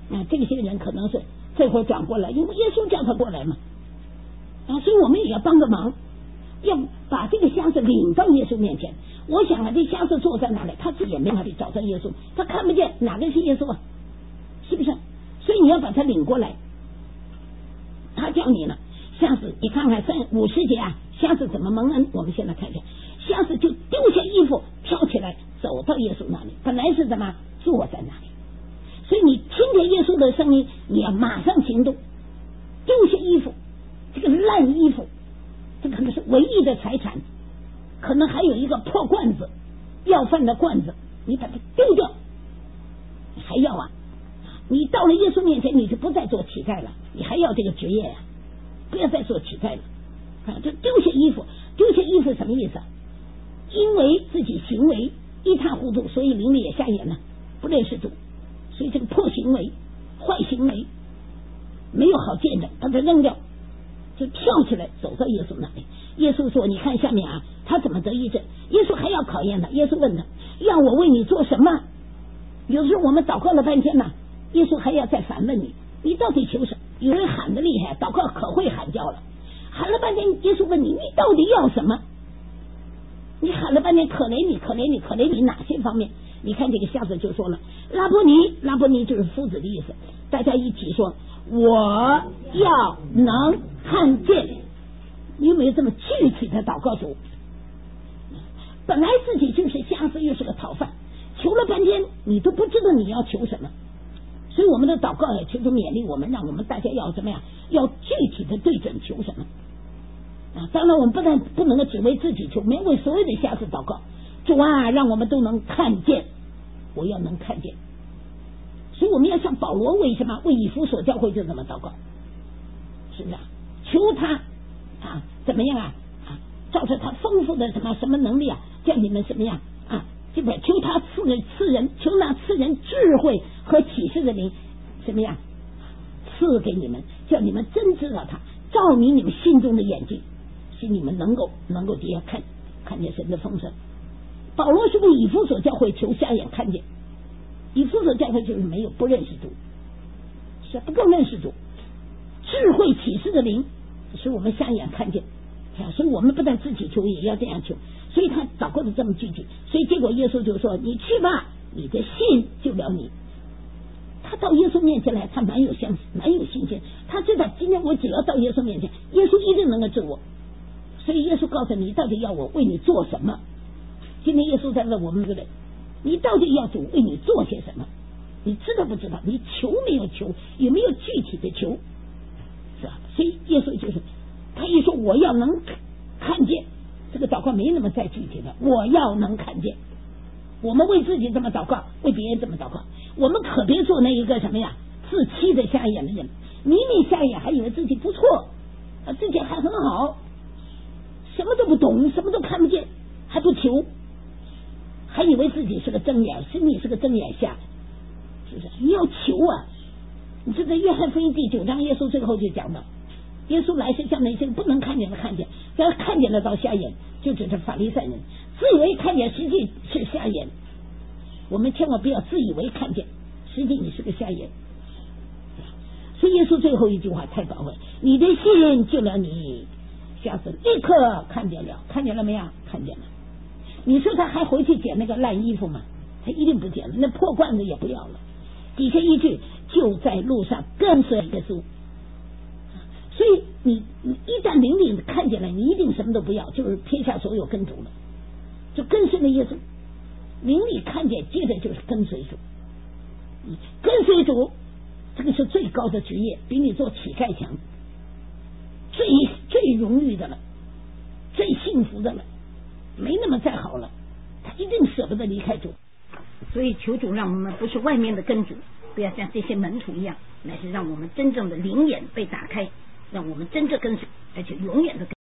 啊，这些人可能是这会儿转过来，因为耶稣叫他过来嘛，啊，所以我们也要帮个忙，要把这个瞎子领到耶稣面前。我想啊，这瞎子坐在哪里，他自己也没法去找到耶稣，他看不见哪个是耶稣啊，是不是？所以你要把他领过来。他叫你了，瞎子，你看看三五十节啊，瞎子怎么蒙恩？我们现在看看，瞎子就丢下衣服，跳起来走到耶稣那里，本来是怎么坐在那里。所以你听见耶稣的声音，你要马上行动，丢下衣服，这个烂衣服，这可能是唯一的财产，可能还有一个破罐子，要饭的罐子，你把它丢掉，你还要啊？你到了耶稣面前，你就不再做乞丐了，你还要这个职业呀、啊？不要再做乞丐了啊！就丢下衣服，丢下衣服什么意思？因为自己行为一塌糊涂，所以灵里也瞎眼了，不认识主，所以这个破行为、坏行为没有好见的，把它扔掉，就跳起来走到耶稣那里。耶稣说：“你看下面啊，他怎么得医治？”耶稣还要考验他。耶稣问他：“让我为你做什么？”有时候我们祷告了半天呢，耶稣还要再反问你：“你到底求什么？”有人喊得厉害，祷告可会喊叫了，喊了半天，耶稣问你：“你到底要什么？”你喊了半天，可怜你，可怜你，可怜你哪些方面？你看这个瞎子就说了：“拉波尼，拉波尼就是夫子的意思。”大家一起说：“我要能看见。”你有没有这么具体的祷告主？本来自己就是瞎子，又是个讨饭，求了半天，你都不知道你要求什么。所以我们的祷告也求主勉励我们，让我们大家要怎么样？要具体的对准求什么啊？当然，我们不但不能够只为自己求，没有为所有的瞎子祷告。主啊，让我们都能看见，我要能看见。所以我们要像保罗为什么为以弗所教会就这么祷告，是不是？求他啊，怎么样啊？啊，照着他丰富的什么什么能力啊，叫你们怎么样啊？这个求他赐给赐人，求那赐人智慧和启示的灵，怎么样赐给你们，叫你们真知道他，照明你们心中的眼睛，使你们能够能够底下看看见神的丰盛。保罗是为以弗所教会求瞎眼看见，以弗所教会就是没有不认识主，是不够认识主，智慧启示的灵使我们瞎眼看见。所以我们不但自己求，也要这样求。所以他祷告的这么具体，所以结果耶稣就说：“你去吧，你的信救了你。”他到耶稣面前来，他蛮有相蛮有信心，他知道今天我只要到耶稣面前，耶稣一定能够治我。所以耶稣告诉你，到底要我为你做什么？今天耶稣在问我们这个人，你到底要主为你做些什么？你知道不知道？你求没有求？有没有具体的求？是吧？所以耶稣就是他一说我要能看见，这个祷告没那么再具体的，我要能看见。我们为自己这么祷告，为别人这么祷告，我们可别做那一个什么呀自欺的瞎眼的人，明明瞎眼还以为自己不错，自己还很好，什么都不懂，什么都看不见，还不求，还以为自己是个睁眼，是你是个睁眼瞎，是不是？你要求啊！你知道约翰福音第九章，耶稣最后就讲到，耶稣来是向那些不能看见的看见，要看见了到瞎眼，就指着法利赛人，自以为看见，实际是瞎眼。我们千万不要自以为看见，实际你是个瞎眼。所以耶稣最后一句话太宝贵，你的信救了你。瞎子立刻看见了，看见了没有？看见了。你说他还回去捡那个烂衣服吗？他一定不捡了，那破罐子也不要了。底下一句，就在路上跟随耶稣。所以你你一旦灵里看见了，你一定什么都不要，就是撇下所有跟主了，就跟随了耶稣。灵里看见，接着就是跟随主。跟随主，这个是最高的职业，比你做乞丐强，最最荣誉的了，最幸福的了，没那么再好了，他一定舍不得离开主。所以求主让我们不是外面的跟主，不要像这些门徒一样，乃是让我们真正的灵眼被打开，让我们真正跟随，而且永远的跟